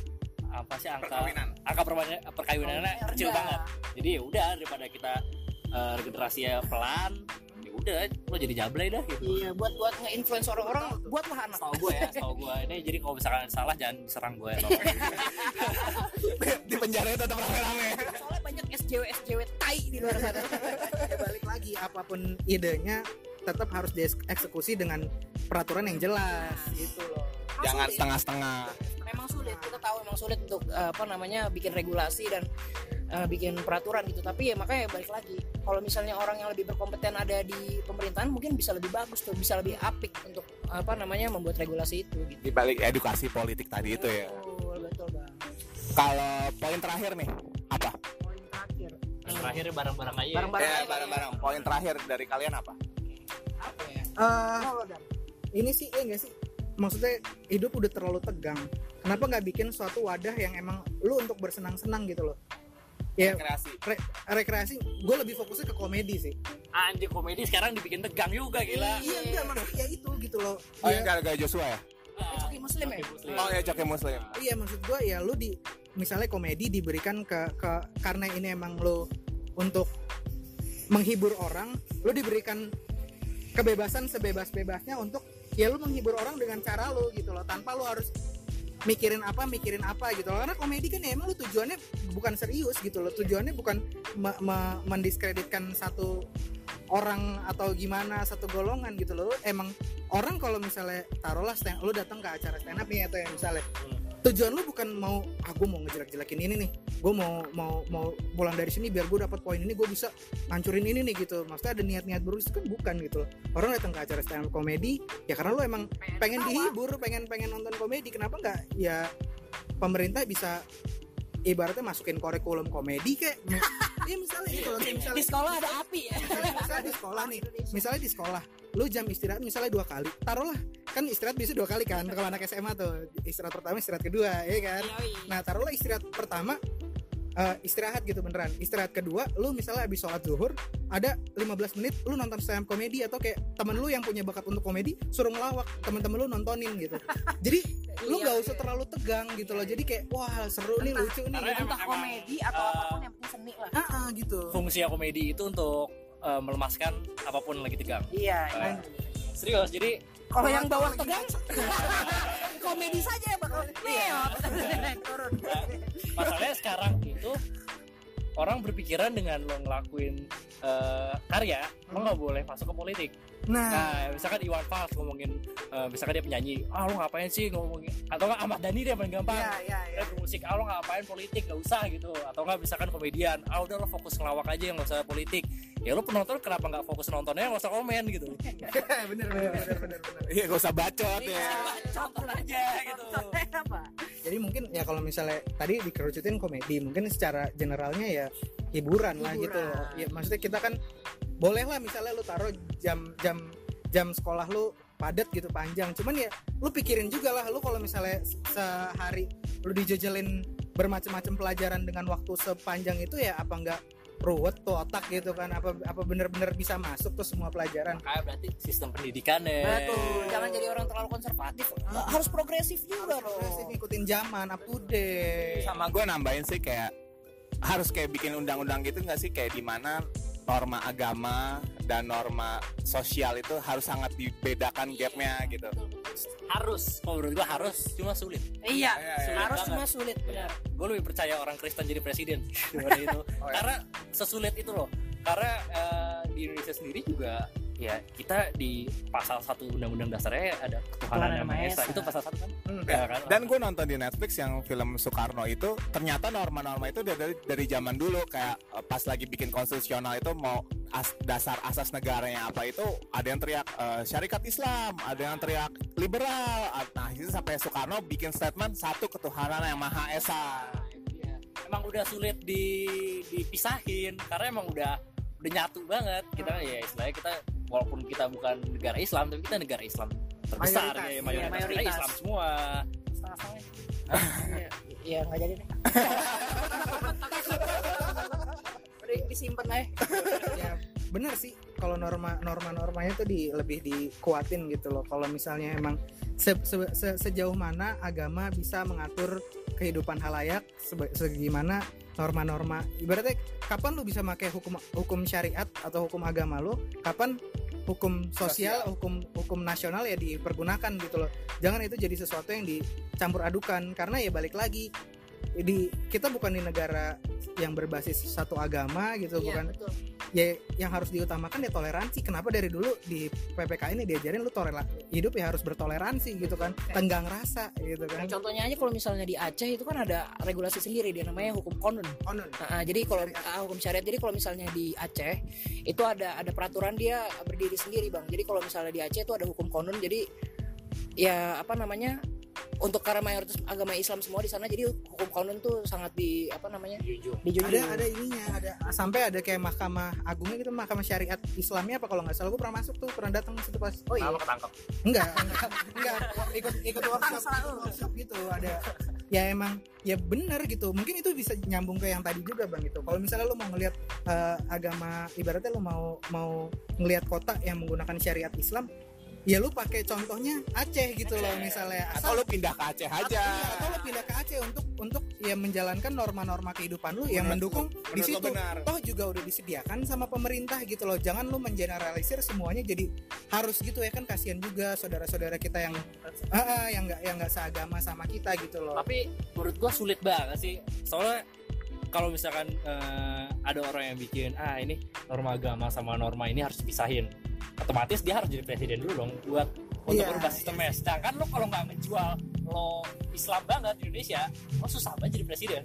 perkawinannya kecil rendah. banget. Jadi ya udah daripada kita regenerasinya pelan, ya udah lo jadi jablay dah gitu. Iya, buat nge-influence orang-orang, buatlah anak. Setahu gue ini jadi kalau misalkan salah jangan diserang gue. Di penjara tetap rame-rame. Soalnya banyak SJW tai di luar sana. Ya, balik lagi apapun idenya tetap harus dieksekusi dengan peraturan yang jelas gitu loh. Jangan Sulit. setengah-setengah. Memang sulit, kita tahu memang sulit untuk bikin regulasi dan bikin peraturan gitu. Tapi ya makanya balik lagi, kalau misalnya orang yang lebih berkompeten ada di pemerintahan mungkin bisa lebih bagus tuh, bisa lebih apik untuk membuat regulasi itu gitu. Di balik edukasi politik tadi itu ya. Betul bang. Kalau poin terakhir nih apa? Poin terakhir. Yang terakhir bareng-bareng aja. Bareng-bareng. Ya, bareng-bareng. Poin terakhir dari kalian apa? Apa ya? Eh, ini sih enggak sih, maksudnya hidup udah terlalu tegang, kenapa nggak bikin suatu wadah yang emang lu untuk bersenang-senang gitu loh ya. Kreasi. Rekreasi gue lebih fokusnya ke komedi sih. Anjir, komedi sekarang dibikin tegang juga gila. Iya enggak, maksudnya ya itu gitu loh. Oh, Ya, yang gara-gara Joshua ya? Coki Muslim ya? Oh ya, Coki Muslim. iya maksud gue ya lu misalnya komedi diberikan ke karena ini emang lu untuk menghibur orang, lu diberikan kebebasan sebebas-bebasnya untuk ya lu menghibur orang dengan cara lu gitu loh, tanpa lu harus mikirin apa gitu loh. Karena komedi kan ya emang lu tujuannya bukan serius gitu loh, tujuannya bukan mendiskreditkan satu orang atau gimana, satu golongan gitu loh. Emang orang kalau misalnya taruhlah lu datang ke acara stand up nih atau yang misalnya tujuan lu bukan mau gue mau ngejelek-jelekin ini nih, gue mau pulang dari sini biar gue dapat poin ini, gue bisa ngancurin ini nih gitu. Maksudnya ada niat-niat buruk kan bukan gitu loh. Orang datang ke acara stand up komedi ya karena lu emang pengen dihibur, pengen nonton komedi. Kenapa nggak ya pemerintah bisa ibaratnya masukin kurikulum komedi kayak ya misalnya gitu loh, kayak misalnya Di sekolah ada api ya. misalnya di sekolah nih, misalnya di sekolah lu jam istirahat misalnya 2 kali, taruhlah kan istirahat bisa 2 kali kan kalau anak SMA tuh, istirahat pertama istirahat kedua ya kan. Nah taruhlah istirahat pertama istirahat gitu beneran, istirahat kedua lu misalnya habis sholat zuhur ada 15 menit lu nonton stand up komedi, atau kayak temen lu yang punya bakat untuk komedi suruh ngelawak temen-temen lu nontonin gitu. Jadi lu nggak usah terlalu tegang gitu loh, jadi kayak wah seru nih, lucu nih Karena gitu. Entah komedi atau apapun yang penting seni lah. Gitu. Fungsinya komedi itu untuk melemaskan apapun lagi tegang. Iya. Serius, jadi Kalau yang bawah tegang, komedi saja bakal meot. Turun. masalahnya sekarang itu orang berpikiran dengan lo ngelakuin karya, lo nggak boleh masuk ke politik. Nah, misalkan Iwan Fals ngomongin, misalkan dia penyanyi, lo ngapain sih ngomongin, atau nggak Ahmad Dhani dia paling gampang, dia bermusik, lo ngapain politik, nggak usah gitu, atau nggak misalkan komedian, udah lo fokus ngelawak aja, nggak usah politik. Ya lo penonton kenapa nggak fokus nontonnya, nggak usah komen gitu. bener. Iya, gak usah bacot ya. Contoh aja gitu. Apa? Jadi mungkin ya kalau misalnya tadi dikerucutin komedi, mungkin secara generalnya ya hiburan lah gitu. Ya maksudnya kita kan boleh lah misalnya lu taruh jam sekolah lu padat gitu panjang. Cuman ya lu pikirin juga lah, lu kalau misalnya sehari lu dijajalin bermacam-macam pelajaran dengan waktu sepanjang itu ya apa enggak ruwet tuh otak gitu kan, apa bener-bener bisa masuk tuh semua pelajaran. Kayak berarti sistem pendidikannya. Betul, jangan jadi orang terlalu konservatif. Harus progresif juga loh. Progresif, ikutin zaman, up to date. Sama gue nambahin sih kayak harus kayak bikin undang-undang gitu nggak sih, kayak di mana norma agama dan norma sosial itu harus sangat dibedakan gapnya gitu. Harus, kalau menurut gua harus, cuma sulit. Iya, Sulit harus banget. cuma sulit benar. Gue lebih percaya orang Kristen jadi presiden daripada itu. Karena sesulit itu loh. Karena di Indonesia sendiri juga ya kita di pasal 1 Undang-Undang Dasarnya ada ketuhanan yang Maha Esa. Itu pasal 1 kan? Ya, kan? Dan gue nonton di Netflix yang film Soekarno itu, ternyata norma-norma itu dari zaman dulu, kayak pas lagi bikin konstitusional itu mau dasar asas negaranya apa itu, ada yang teriak syarikat Islam, ada yang teriak liberal. Nah itu sampai Soekarno bikin statement satu ketuhanan yang Maha Esa. Ya, emang udah sulit dipisahin karena emang udah nyatu banget. Kita ya istilahnya kita walaupun kita bukan negara Islam tapi kita negara Islam terbesar, mayoritas kita Islam semua. Setengah-setengah. Iya, nggak jadi deh. Udah disimpan aja. Ya benar sih, kalau normanya tuh lebih dikuatin gitu loh. Kalau misalnya emang sejauh mana agama bisa mengatur kehidupan halayak, segimana norma-norma. Ibaratnya kapan lu bisa pakai hukum syariat atau hukum agama lu, kapan hukum sosial, hukum nasional ya dipergunakan gitu loh. Jangan itu jadi sesuatu yang dicampur adukan, karena ya balik lagi kita bukan di negara yang berbasis satu agama gitu, Iya, bukan. betul. Ya yang harus diutamakan ya toleransi. Kenapa dari dulu di PPK ini diajarin lu hidup ya harus bertoleransi gitu kan, tenggang rasa gitu kan. Contohnya aja kalau misalnya di Aceh itu kan ada regulasi sendiri, dia namanya hukum konun. Jadi kalau hukum syariat, jadi kalau misalnya di Aceh itu ada peraturan dia berdiri sendiri bang. Jadi kalau misalnya di Aceh itu ada hukum konun, jadi ya apa namanya, untuk karena mayoritas agama Islam semua di sana, jadi hukum konun tuh sangat dijunjung. Ada ininya, sampai ada kayak mahkamah agungnya gitu, mahkamah syariat Islamnya apa kalau nggak salah. Gue pernah masuk tuh, pernah datang situ pas. Oh iya. Ketangkep. Enggak ikut workshop gitu. Ada ya emang ya bener gitu. Mungkin itu bisa nyambung ke yang tadi juga bang gitu. Kalau misalnya lu mau ngelihat agama, ibaratnya lu mau ngelihat kota yang menggunakan syariat Islam, ya lu pakai contohnya Aceh gitu loh misalnya. Atau lu pindah ke Aceh aja. Atau lu pindah ke Aceh untuk ya menjalankan norma-norma kehidupan lu yang mendukung di situ. Toh juga udah disediakan sama pemerintah gitu loh. Jangan lu mengeneralisir semuanya jadi harus gitu ya kan, kasihan juga saudara-saudara kita yang nggak seagama sama kita gitu loh. Tapi menurut gua sulit banget sih. Soalnya kalau misalkan ada orang yang bikin ini norma agama sama norma ini harus dipisahin, otomatis dia harus jadi presiden dulu dong buat untuk merubah sistemnya. Sedangkan lo kalau nggak menjual lo Islam banget di Indonesia, lo susah banget jadi presiden.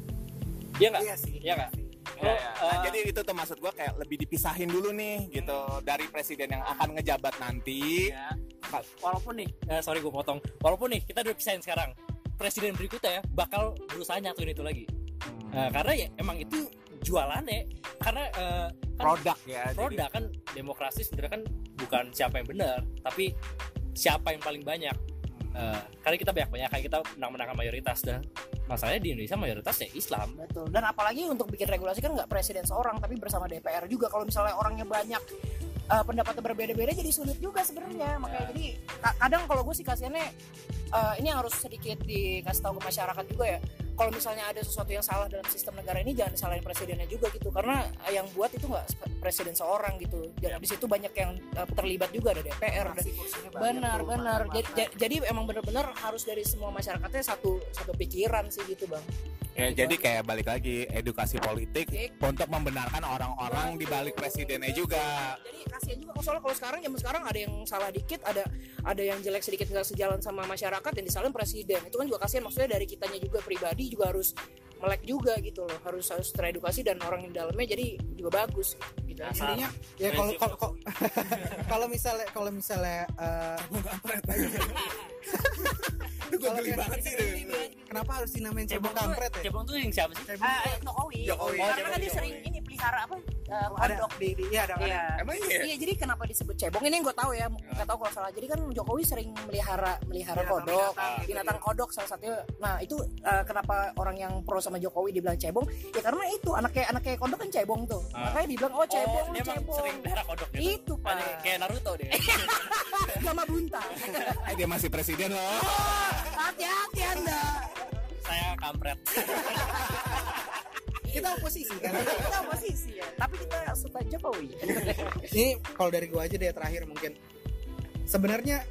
Iya nggak? Iya sih. Iya nggak? Nah, jadi itu tuh maksud gue, kayak lebih dipisahin dulu nih gitu dari presiden yang akan ngejabat nanti. Ya. Walaupun nih, sorry gue potong. Walaupun nih kita udah pisahin sekarang, presiden berikutnya ya bakal berusaha nyatuin itu lagi. Karena ya emang itu jualannya, karena Produk ya. produk kan demokrasi sebenarnya kan bukan siapa yang benar, tapi siapa yang paling banyak. Karena kita banyak kita menang-menangkan mayoritas, dan masalahnya di Indonesia mayoritas ya Islam. Betul. Dan apalagi untuk bikin regulasi kan nggak presiden seorang, tapi bersama DPR juga. Kalau misalnya orangnya banyak, pendapatnya berbeda-beda, jadi sulit juga sebenarnya. Makanya jadi kadang kalau gue sih kasihannya ini harus sedikit dikasih tahu ke masyarakat juga ya. Kalau misalnya ada sesuatu yang salah dalam sistem negara ini, jangan disalahin presidennya juga gitu, karena yang buat itu nggak presiden seorang gitu. Di situ banyak yang terlibat juga, ada DPR. Benar. Jadi emang benar-benar harus dari semua masyarakatnya satu pikiran sih gitu bang. Ya, jadi kayak balik lagi edukasi politik untuk membenarkan orang-orang di balik presidennya juga. Jadi kasihan juga soalnya kalau zaman sekarang ada yang salah dikit, ada yang jelek sedikit nggak sejalan sama masyarakat, yang disalahin presiden. Itu kan juga kasihan, maksudnya dari kitanya juga pribadi juga harus melek juga gitu loh, harus teredukasi, dan orang di dalamnya jadi juga bagus gitu. Intinya ya kalau misalnya Gue geli banget sih. kenapa harus dinamain cebong tuh- kampret ya? Cebong tuh yang siapa sih? Jokowi. Jokowi. Karena Cebong kan dia Jokowi. sering ini pelihara apa? Ada Kodok. iya ada. Iya. Emang iya? Iya, jadi kenapa disebut cebong ini gue tahu ya, nggak tahu kalau salah. Jadi kan Jokowi sering melihara kodok, binatang kodok salah satunya. Nah itu kenapa orang yang pro sama Jokowi dibilang cebong? Ya karena itu anaknya kodok kan cebong tuh. Makanya dibilang oh cebong, dia emang cebong. sering pelihara kodok gitu. Itu pak. Kayak Naruto deh. Gama bunta. Dia masih presiden loh. Hati-hati anda. Saya kampret. Kita oposisi kan. Kita oposisi ya, tapi kita suka Jokowi. Ini kalau dari gua aja deh terakhir mungkin. Sebenarnya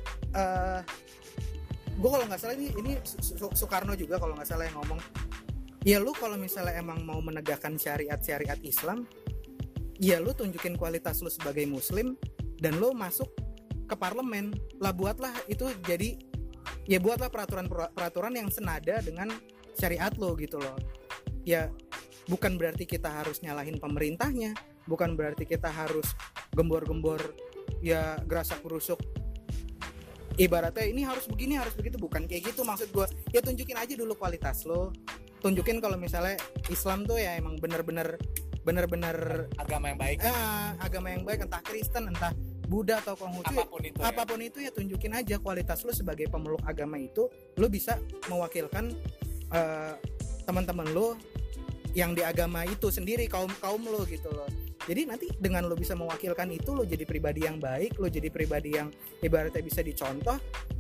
gua kalau nggak salah ini Soekarno juga kalau nggak salah yang ngomong. Ya lu kalau misalnya emang mau menegakkan syariat Islam, ya lu tunjukin kualitas lu sebagai muslim dan lu masuk ke parlemen. Lah buatlah itu jadi ya buatlah peraturan yang senada dengan syariat lo gitu loh. Ya bukan berarti kita harus nyalahin pemerintahnya, bukan berarti kita harus gembor-gembor ya gerasak gerusuk ibaratnya ini harus begini harus begitu, bukan kayak gitu maksud gue. Ya tunjukin aja dulu kualitas lo, tunjukin kalau misalnya Islam tuh ya emang bener-bener Agama yang baik. agama yang baik, entah Kristen entah Buddha atau Konghucu, apapun itu ya tunjukin aja kualitas lo sebagai pemeluk agama itu. Lo bisa mewakilkan teman-teman lo yang di agama itu sendiri, kaum lo gitu loh. Jadi nanti dengan lo bisa mewakilkan itu, lo jadi pribadi yang baik, lo jadi pribadi yang ibaratnya bisa dicontoh.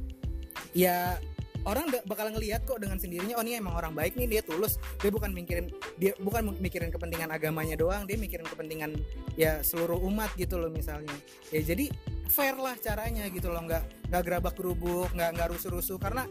Ya orang bakal ngelihat kok dengan sendirinya, oh ini emang orang baik nih, dia tulus, dia bukan mikirin kepentingan agamanya doang, dia mikirin kepentingan ya seluruh umat gitu loh misalnya. Ya jadi fair lah caranya gitu loh, nggak gerabak gerubuk, nggak rusuh-rusuh. Karena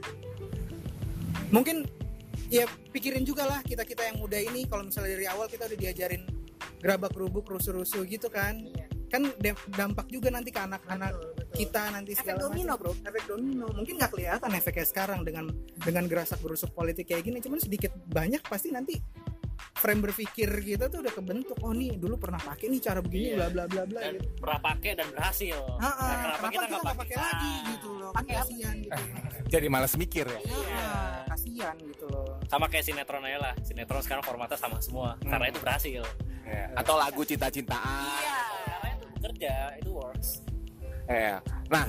mungkin ya pikirin juga lah kita yang muda ini, kalau misalnya dari awal kita udah diajarin gerabak gerubuk rusuh-rusuh gitu kan, kan dampak juga nanti ke anak-anak kita nanti segala Efek domino, macam. bro. Efek domino mungkin nggak kelihatan efeknya sekarang dengan gerasak gerusuk politik kayak gini, cuman sedikit banyak pasti nanti frame berpikir kita tuh udah kebentuk. Oh nih dulu pernah pakai nih cara begini bla bla bla bla Dan gitu. pernah pakai dan berhasil. Nah, Kenapa kita nggak pakai lagi gitu loh? Kan kasihan gitu. Jadi malas mikir ya. Kasihan gitu loh. Sama kayak sinetron aja lah. Sinetron sekarang formatnya sama semua. Karena itu berhasil. Atau lagu cinta-cintaan. Karena itu bekerja, itu works. Nah,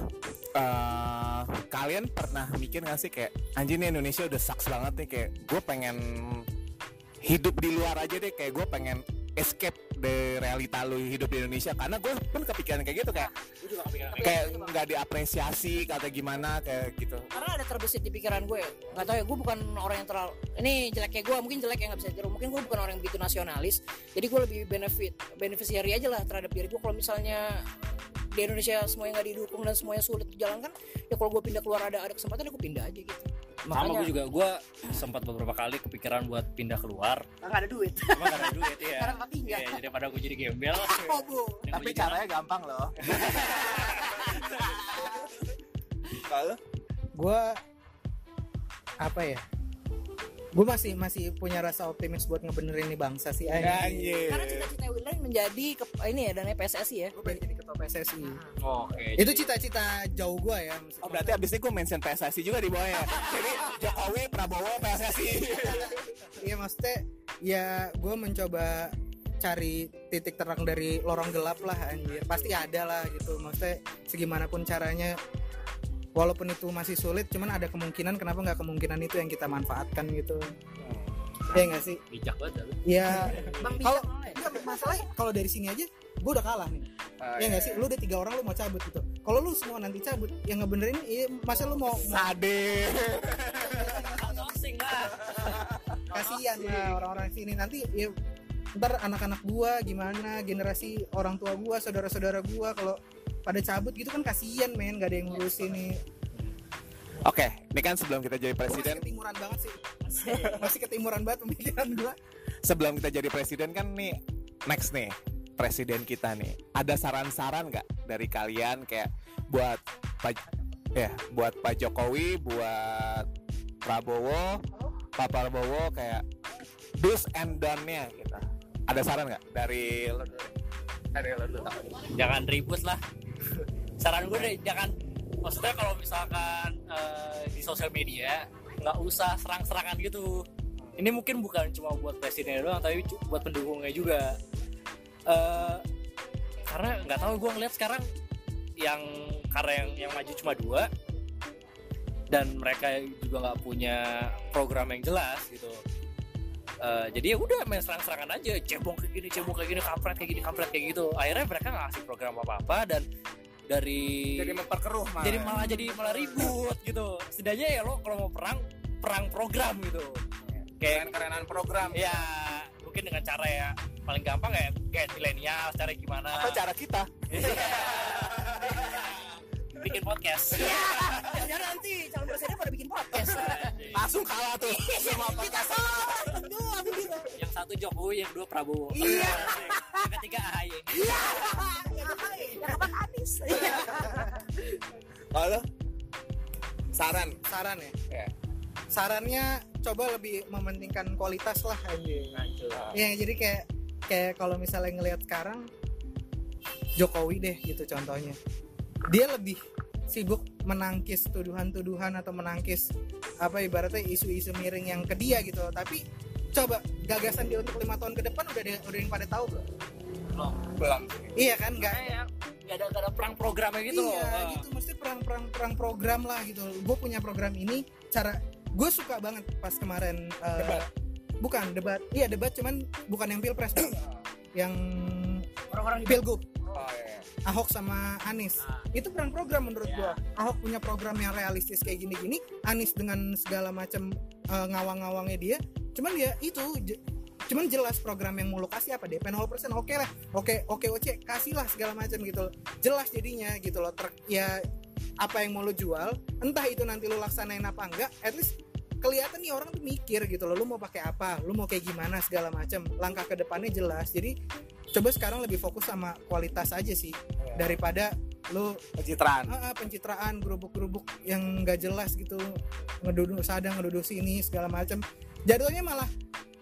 kalian pernah mikir gak sih kayak anjir nih Indonesia udah sucks banget nih, kayak gue pengen hidup di luar aja deh, kayak gue pengen escape dari realita lu hidup di Indonesia. Karena gue pun kepikiran kayak gitu, kayak Gue juga kepikiran kayak nggak diapresiasi kata gimana kayak gitu. Karena ada terbesit di pikiran gue, nggak tahu ya, gue bukan orang yang terlalu, ini jeleknya gue, mungkin jelek yang nggak bisa ditiru, mungkin gue bukan orang yang begitu nasionalis, jadi gue lebih beneficiary aja lah terhadap diri gue. Kalau misalnya di Indonesia semuanya nggak didukung dan semuanya sulit dijalankan, ya kalau gue pindah keluar ada kesempatan, ya gue pindah aja gitu. Sama gue juga, gue sempat beberapa kali kepikiran buat pindah keluar. nggak ada duit. Cuma gak ada duit ya. Karena tempat tinggal. Iya, daripada gue jadi gembel. Oh bu. Tapi caranya gampang loh. Kalau Gue apa ya? Gue masih punya rasa optimis buat ngebenerin nih bangsa sih. anjir. Karena cita-cita Wildan menjadi ini ya, dan PSSI ya. Gue pengen jadi ketua PSSI. Oke. Itu cita-cita jauh gue ya. Oh berarti abis ini gue mention PSSI juga di bawahnya. Jadi Jokowi, Prabowo, PSSI. Iya maksudnya ya gue mencoba cari titik terang dari lorong gelap lah anjir. Pasti ada lah gitu. Maksudnya segimanapun caranya, walaupun itu masih sulit, cuman ada kemungkinan, kenapa nggak kemungkinan itu yang kita manfaatkan gitu. Ya nggak sih? Bijak banget lu. Ya Bang kalau bijak malah ya. nggak, masalahnya kalau dari sini aja gue udah kalah nih. Ya nggak sih, lu udah 3 orang lu mau cabut gitu. Kalau lu semua nanti cabut, yang ngebenerin masa lu mau Sade. Outsourcing lah. kasihan lah orang-orang sini nanti ya, ntar anak-anak gua gimana, generasi orang tua gua, saudara-saudara gua kalau pada cabut gitu kan kasihan men, nggak ada yang ngurusin nih. Oke, ini kan sebelum kita jadi Gua presiden, masih ketimuran banget sih. Masih ketimuran banget pemikiran gua. sebelum kita jadi presiden kan nih next nih presiden kita nih, ada saran-saran nggak dari kalian kayak buat Pak Jokowi, buat Pak Prabowo kayak do's and done-nya gitu. Ada saran nggak dari lo dulu? Jangan ribut lah. Saran gue deh, jangan. Maksudnya kalau misalkan di sosial media nggak usah serang-serangan gitu. Ini mungkin bukan cuma buat presidennya doang, tapi buat pendukungnya juga. Karena nggak tahu, gue ngeliat sekarang karena yang maju cuma 2 dan mereka juga nggak punya program yang jelas gitu. Jadi ya udah main serang-serangan aja, cebong kayak gini, kampret kayak gitu. Akhirnya mereka nggak ngasih program apa-apa dan jadi memperkeruh malah. Jadi malah ribut gitu. Setidaknya ya lo kalau mau perang program gitu. Kayak Keren-kerenan program. ya mungkin dengan cara ya paling gampang kayak milenial, cara gimana? Apa cara kita? Bikin podcast. Ya nanti calon presiden pada bikin podcast. Langsung kalah tuh sama Kita podcast. salah. Yang satu Jokowi, yang 2 Prabowo. Iya. Yang ketiga AHY. Iya. Yang keempat Anies. Kalau saran ya. ya. Sarannya coba lebih mementingkan kualitas lah anjing. Ya jadi kayak kalau misalnya ngelihat sekarang Jokowi deh gitu contohnya. Dia lebih sibuk menangkis tuduhan-tuduhan atau menangkis apa ibaratnya isu-isu miring yang ke dia gitu. Tapi coba gagasan dia untuk 5 tahun ke depan udah yang pada tahu belum? Belum. Iya kan nggak Nggak ada perang programnya gitu loh. iya gitu mesti perang program lah gitu. Gue punya program ini cara gue suka banget pas kemarin bukan debat cuman bukan yang pilpres Bang. Yang Orang-orang pilgub Oh iya. Ahok sama Anies. Itu perang program menurut gua. Ahok punya program yang realistis kayak gini-gini, Anies dengan segala macam ngawang-ngawangnya dia. Cuman dia itu cuman jelas program yang mau lo kasih apa DP 0%, oke lah. Oke kasih lah segala macam gitu loh. Jelas jadinya gitu loh. Ya apa yang mau lo jual, entah itu nanti lo laksanain apa enggak, at least kelihatan nih orang tuh mikir gitu loh, lu mau pakai apa, lu mau kayak gimana segala macam, langkah ke depannya jelas. Jadi coba sekarang lebih fokus sama kualitas aja sih daripada lu pencitraan gerubuk-gerubuk yang nggak jelas gitu, ngeduduh sini segala macam. Jadinya malah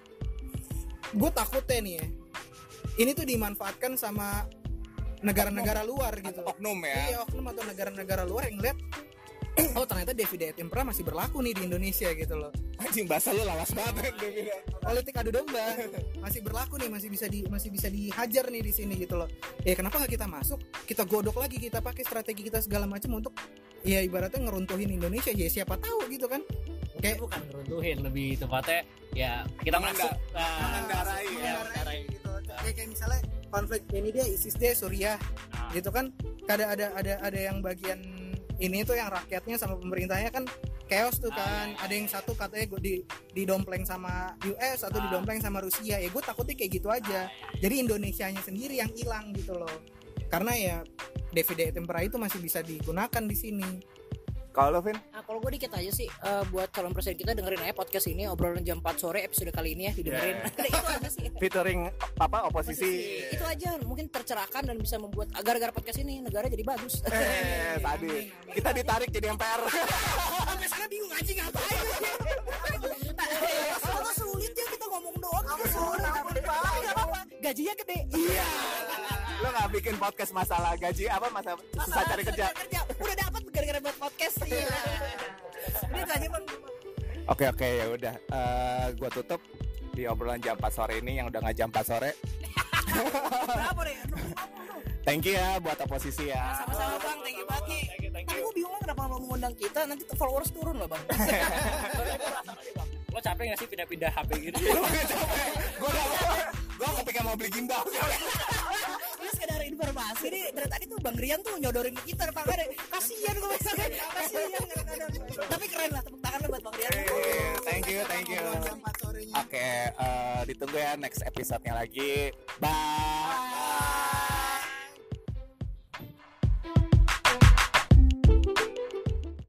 gue takutnya nih ya, ini tuh dimanfaatkan sama negara-negara luar gitu, Oknum ya. Iya, oknum atau negara-negara luar yang lihat oh ternyata Divide et Impera masih berlaku nih di Indonesia gitu loh. Anjing bahasa lu lawas banget Divide. Politik adu domba masih berlaku nih, masih bisa dihajar nih di sini gitu loh. Ya kenapa nggak kita masuk, kita godok lagi, kita pakai strategi kita segala macam untuk ya ibaratnya ngeruntuhin Indonesia. Ya siapa tahu gitu kan. Kayak Bukan ngeruntuhin, lebih tepatnya ya kita masuk mengendarai. gitu. Kayak misalnya konflik ini dia ISIS dia Suriah gitu kan. Ada yang bagian ini tuh yang rakyatnya sama pemerintahnya kan chaos tuh kan. Ada yang satu katanya gue didompleng sama US atau didompleng sama Rusia. Ya gue takutnya kayak gitu aja. Jadi Indonesianya sendiri yang hilang gitu loh. Karena ya Divide et Impera itu masih bisa digunakan di sini. Kalau lo, Vin? Nah, kalau gue dikit aja sih buat calon presiden kita dengerin aja podcast ini, obrolan jam 4 sore episode kali ini ya, didengerin. Itu aja sih. Featuring apa oposisi. Itu aja mungkin tercerahkan dan bisa membuat gara-gara podcast ini negara jadi bagus. Tadi kita ditarik jadi MPR. Sampai sana bingung aja ngapain. Kalau sulit ya kita ngomong doang. Gajinya gede. Iya. Lo nggak bikin podcast masalah gaji apa masalah susah cari kerja. Udah dapat gara-gara buat podcast. Iya. Ini aja Bang. Oke ya udah. Gua tutup di obrolan jam 4 sore ini yang udah nggak jam 4 sore. Berapa deh? Thank you ya buat oposisi ya. Sama-sama Bang, thank you banget nih. Tapi gue bingung kenapa lo mengundang kita, nanti followers turun loh Bang. Lo capek gak sih pindah-pindah HP gitu? Gue kepikiran mau beli gimbal. Ini sekedar informasi nih, dari tadi tuh Bang Rian tuh nyodorin ke kita Pak Gade. Kasihan gue misalnya, kasihan kadang-kadang. Tapi keren lah, tepuk tangan lo buat Bang Rian. Thank you. Jam 4 sorenya. Oke, ditunggu ya next episode-nya lagi. Bye.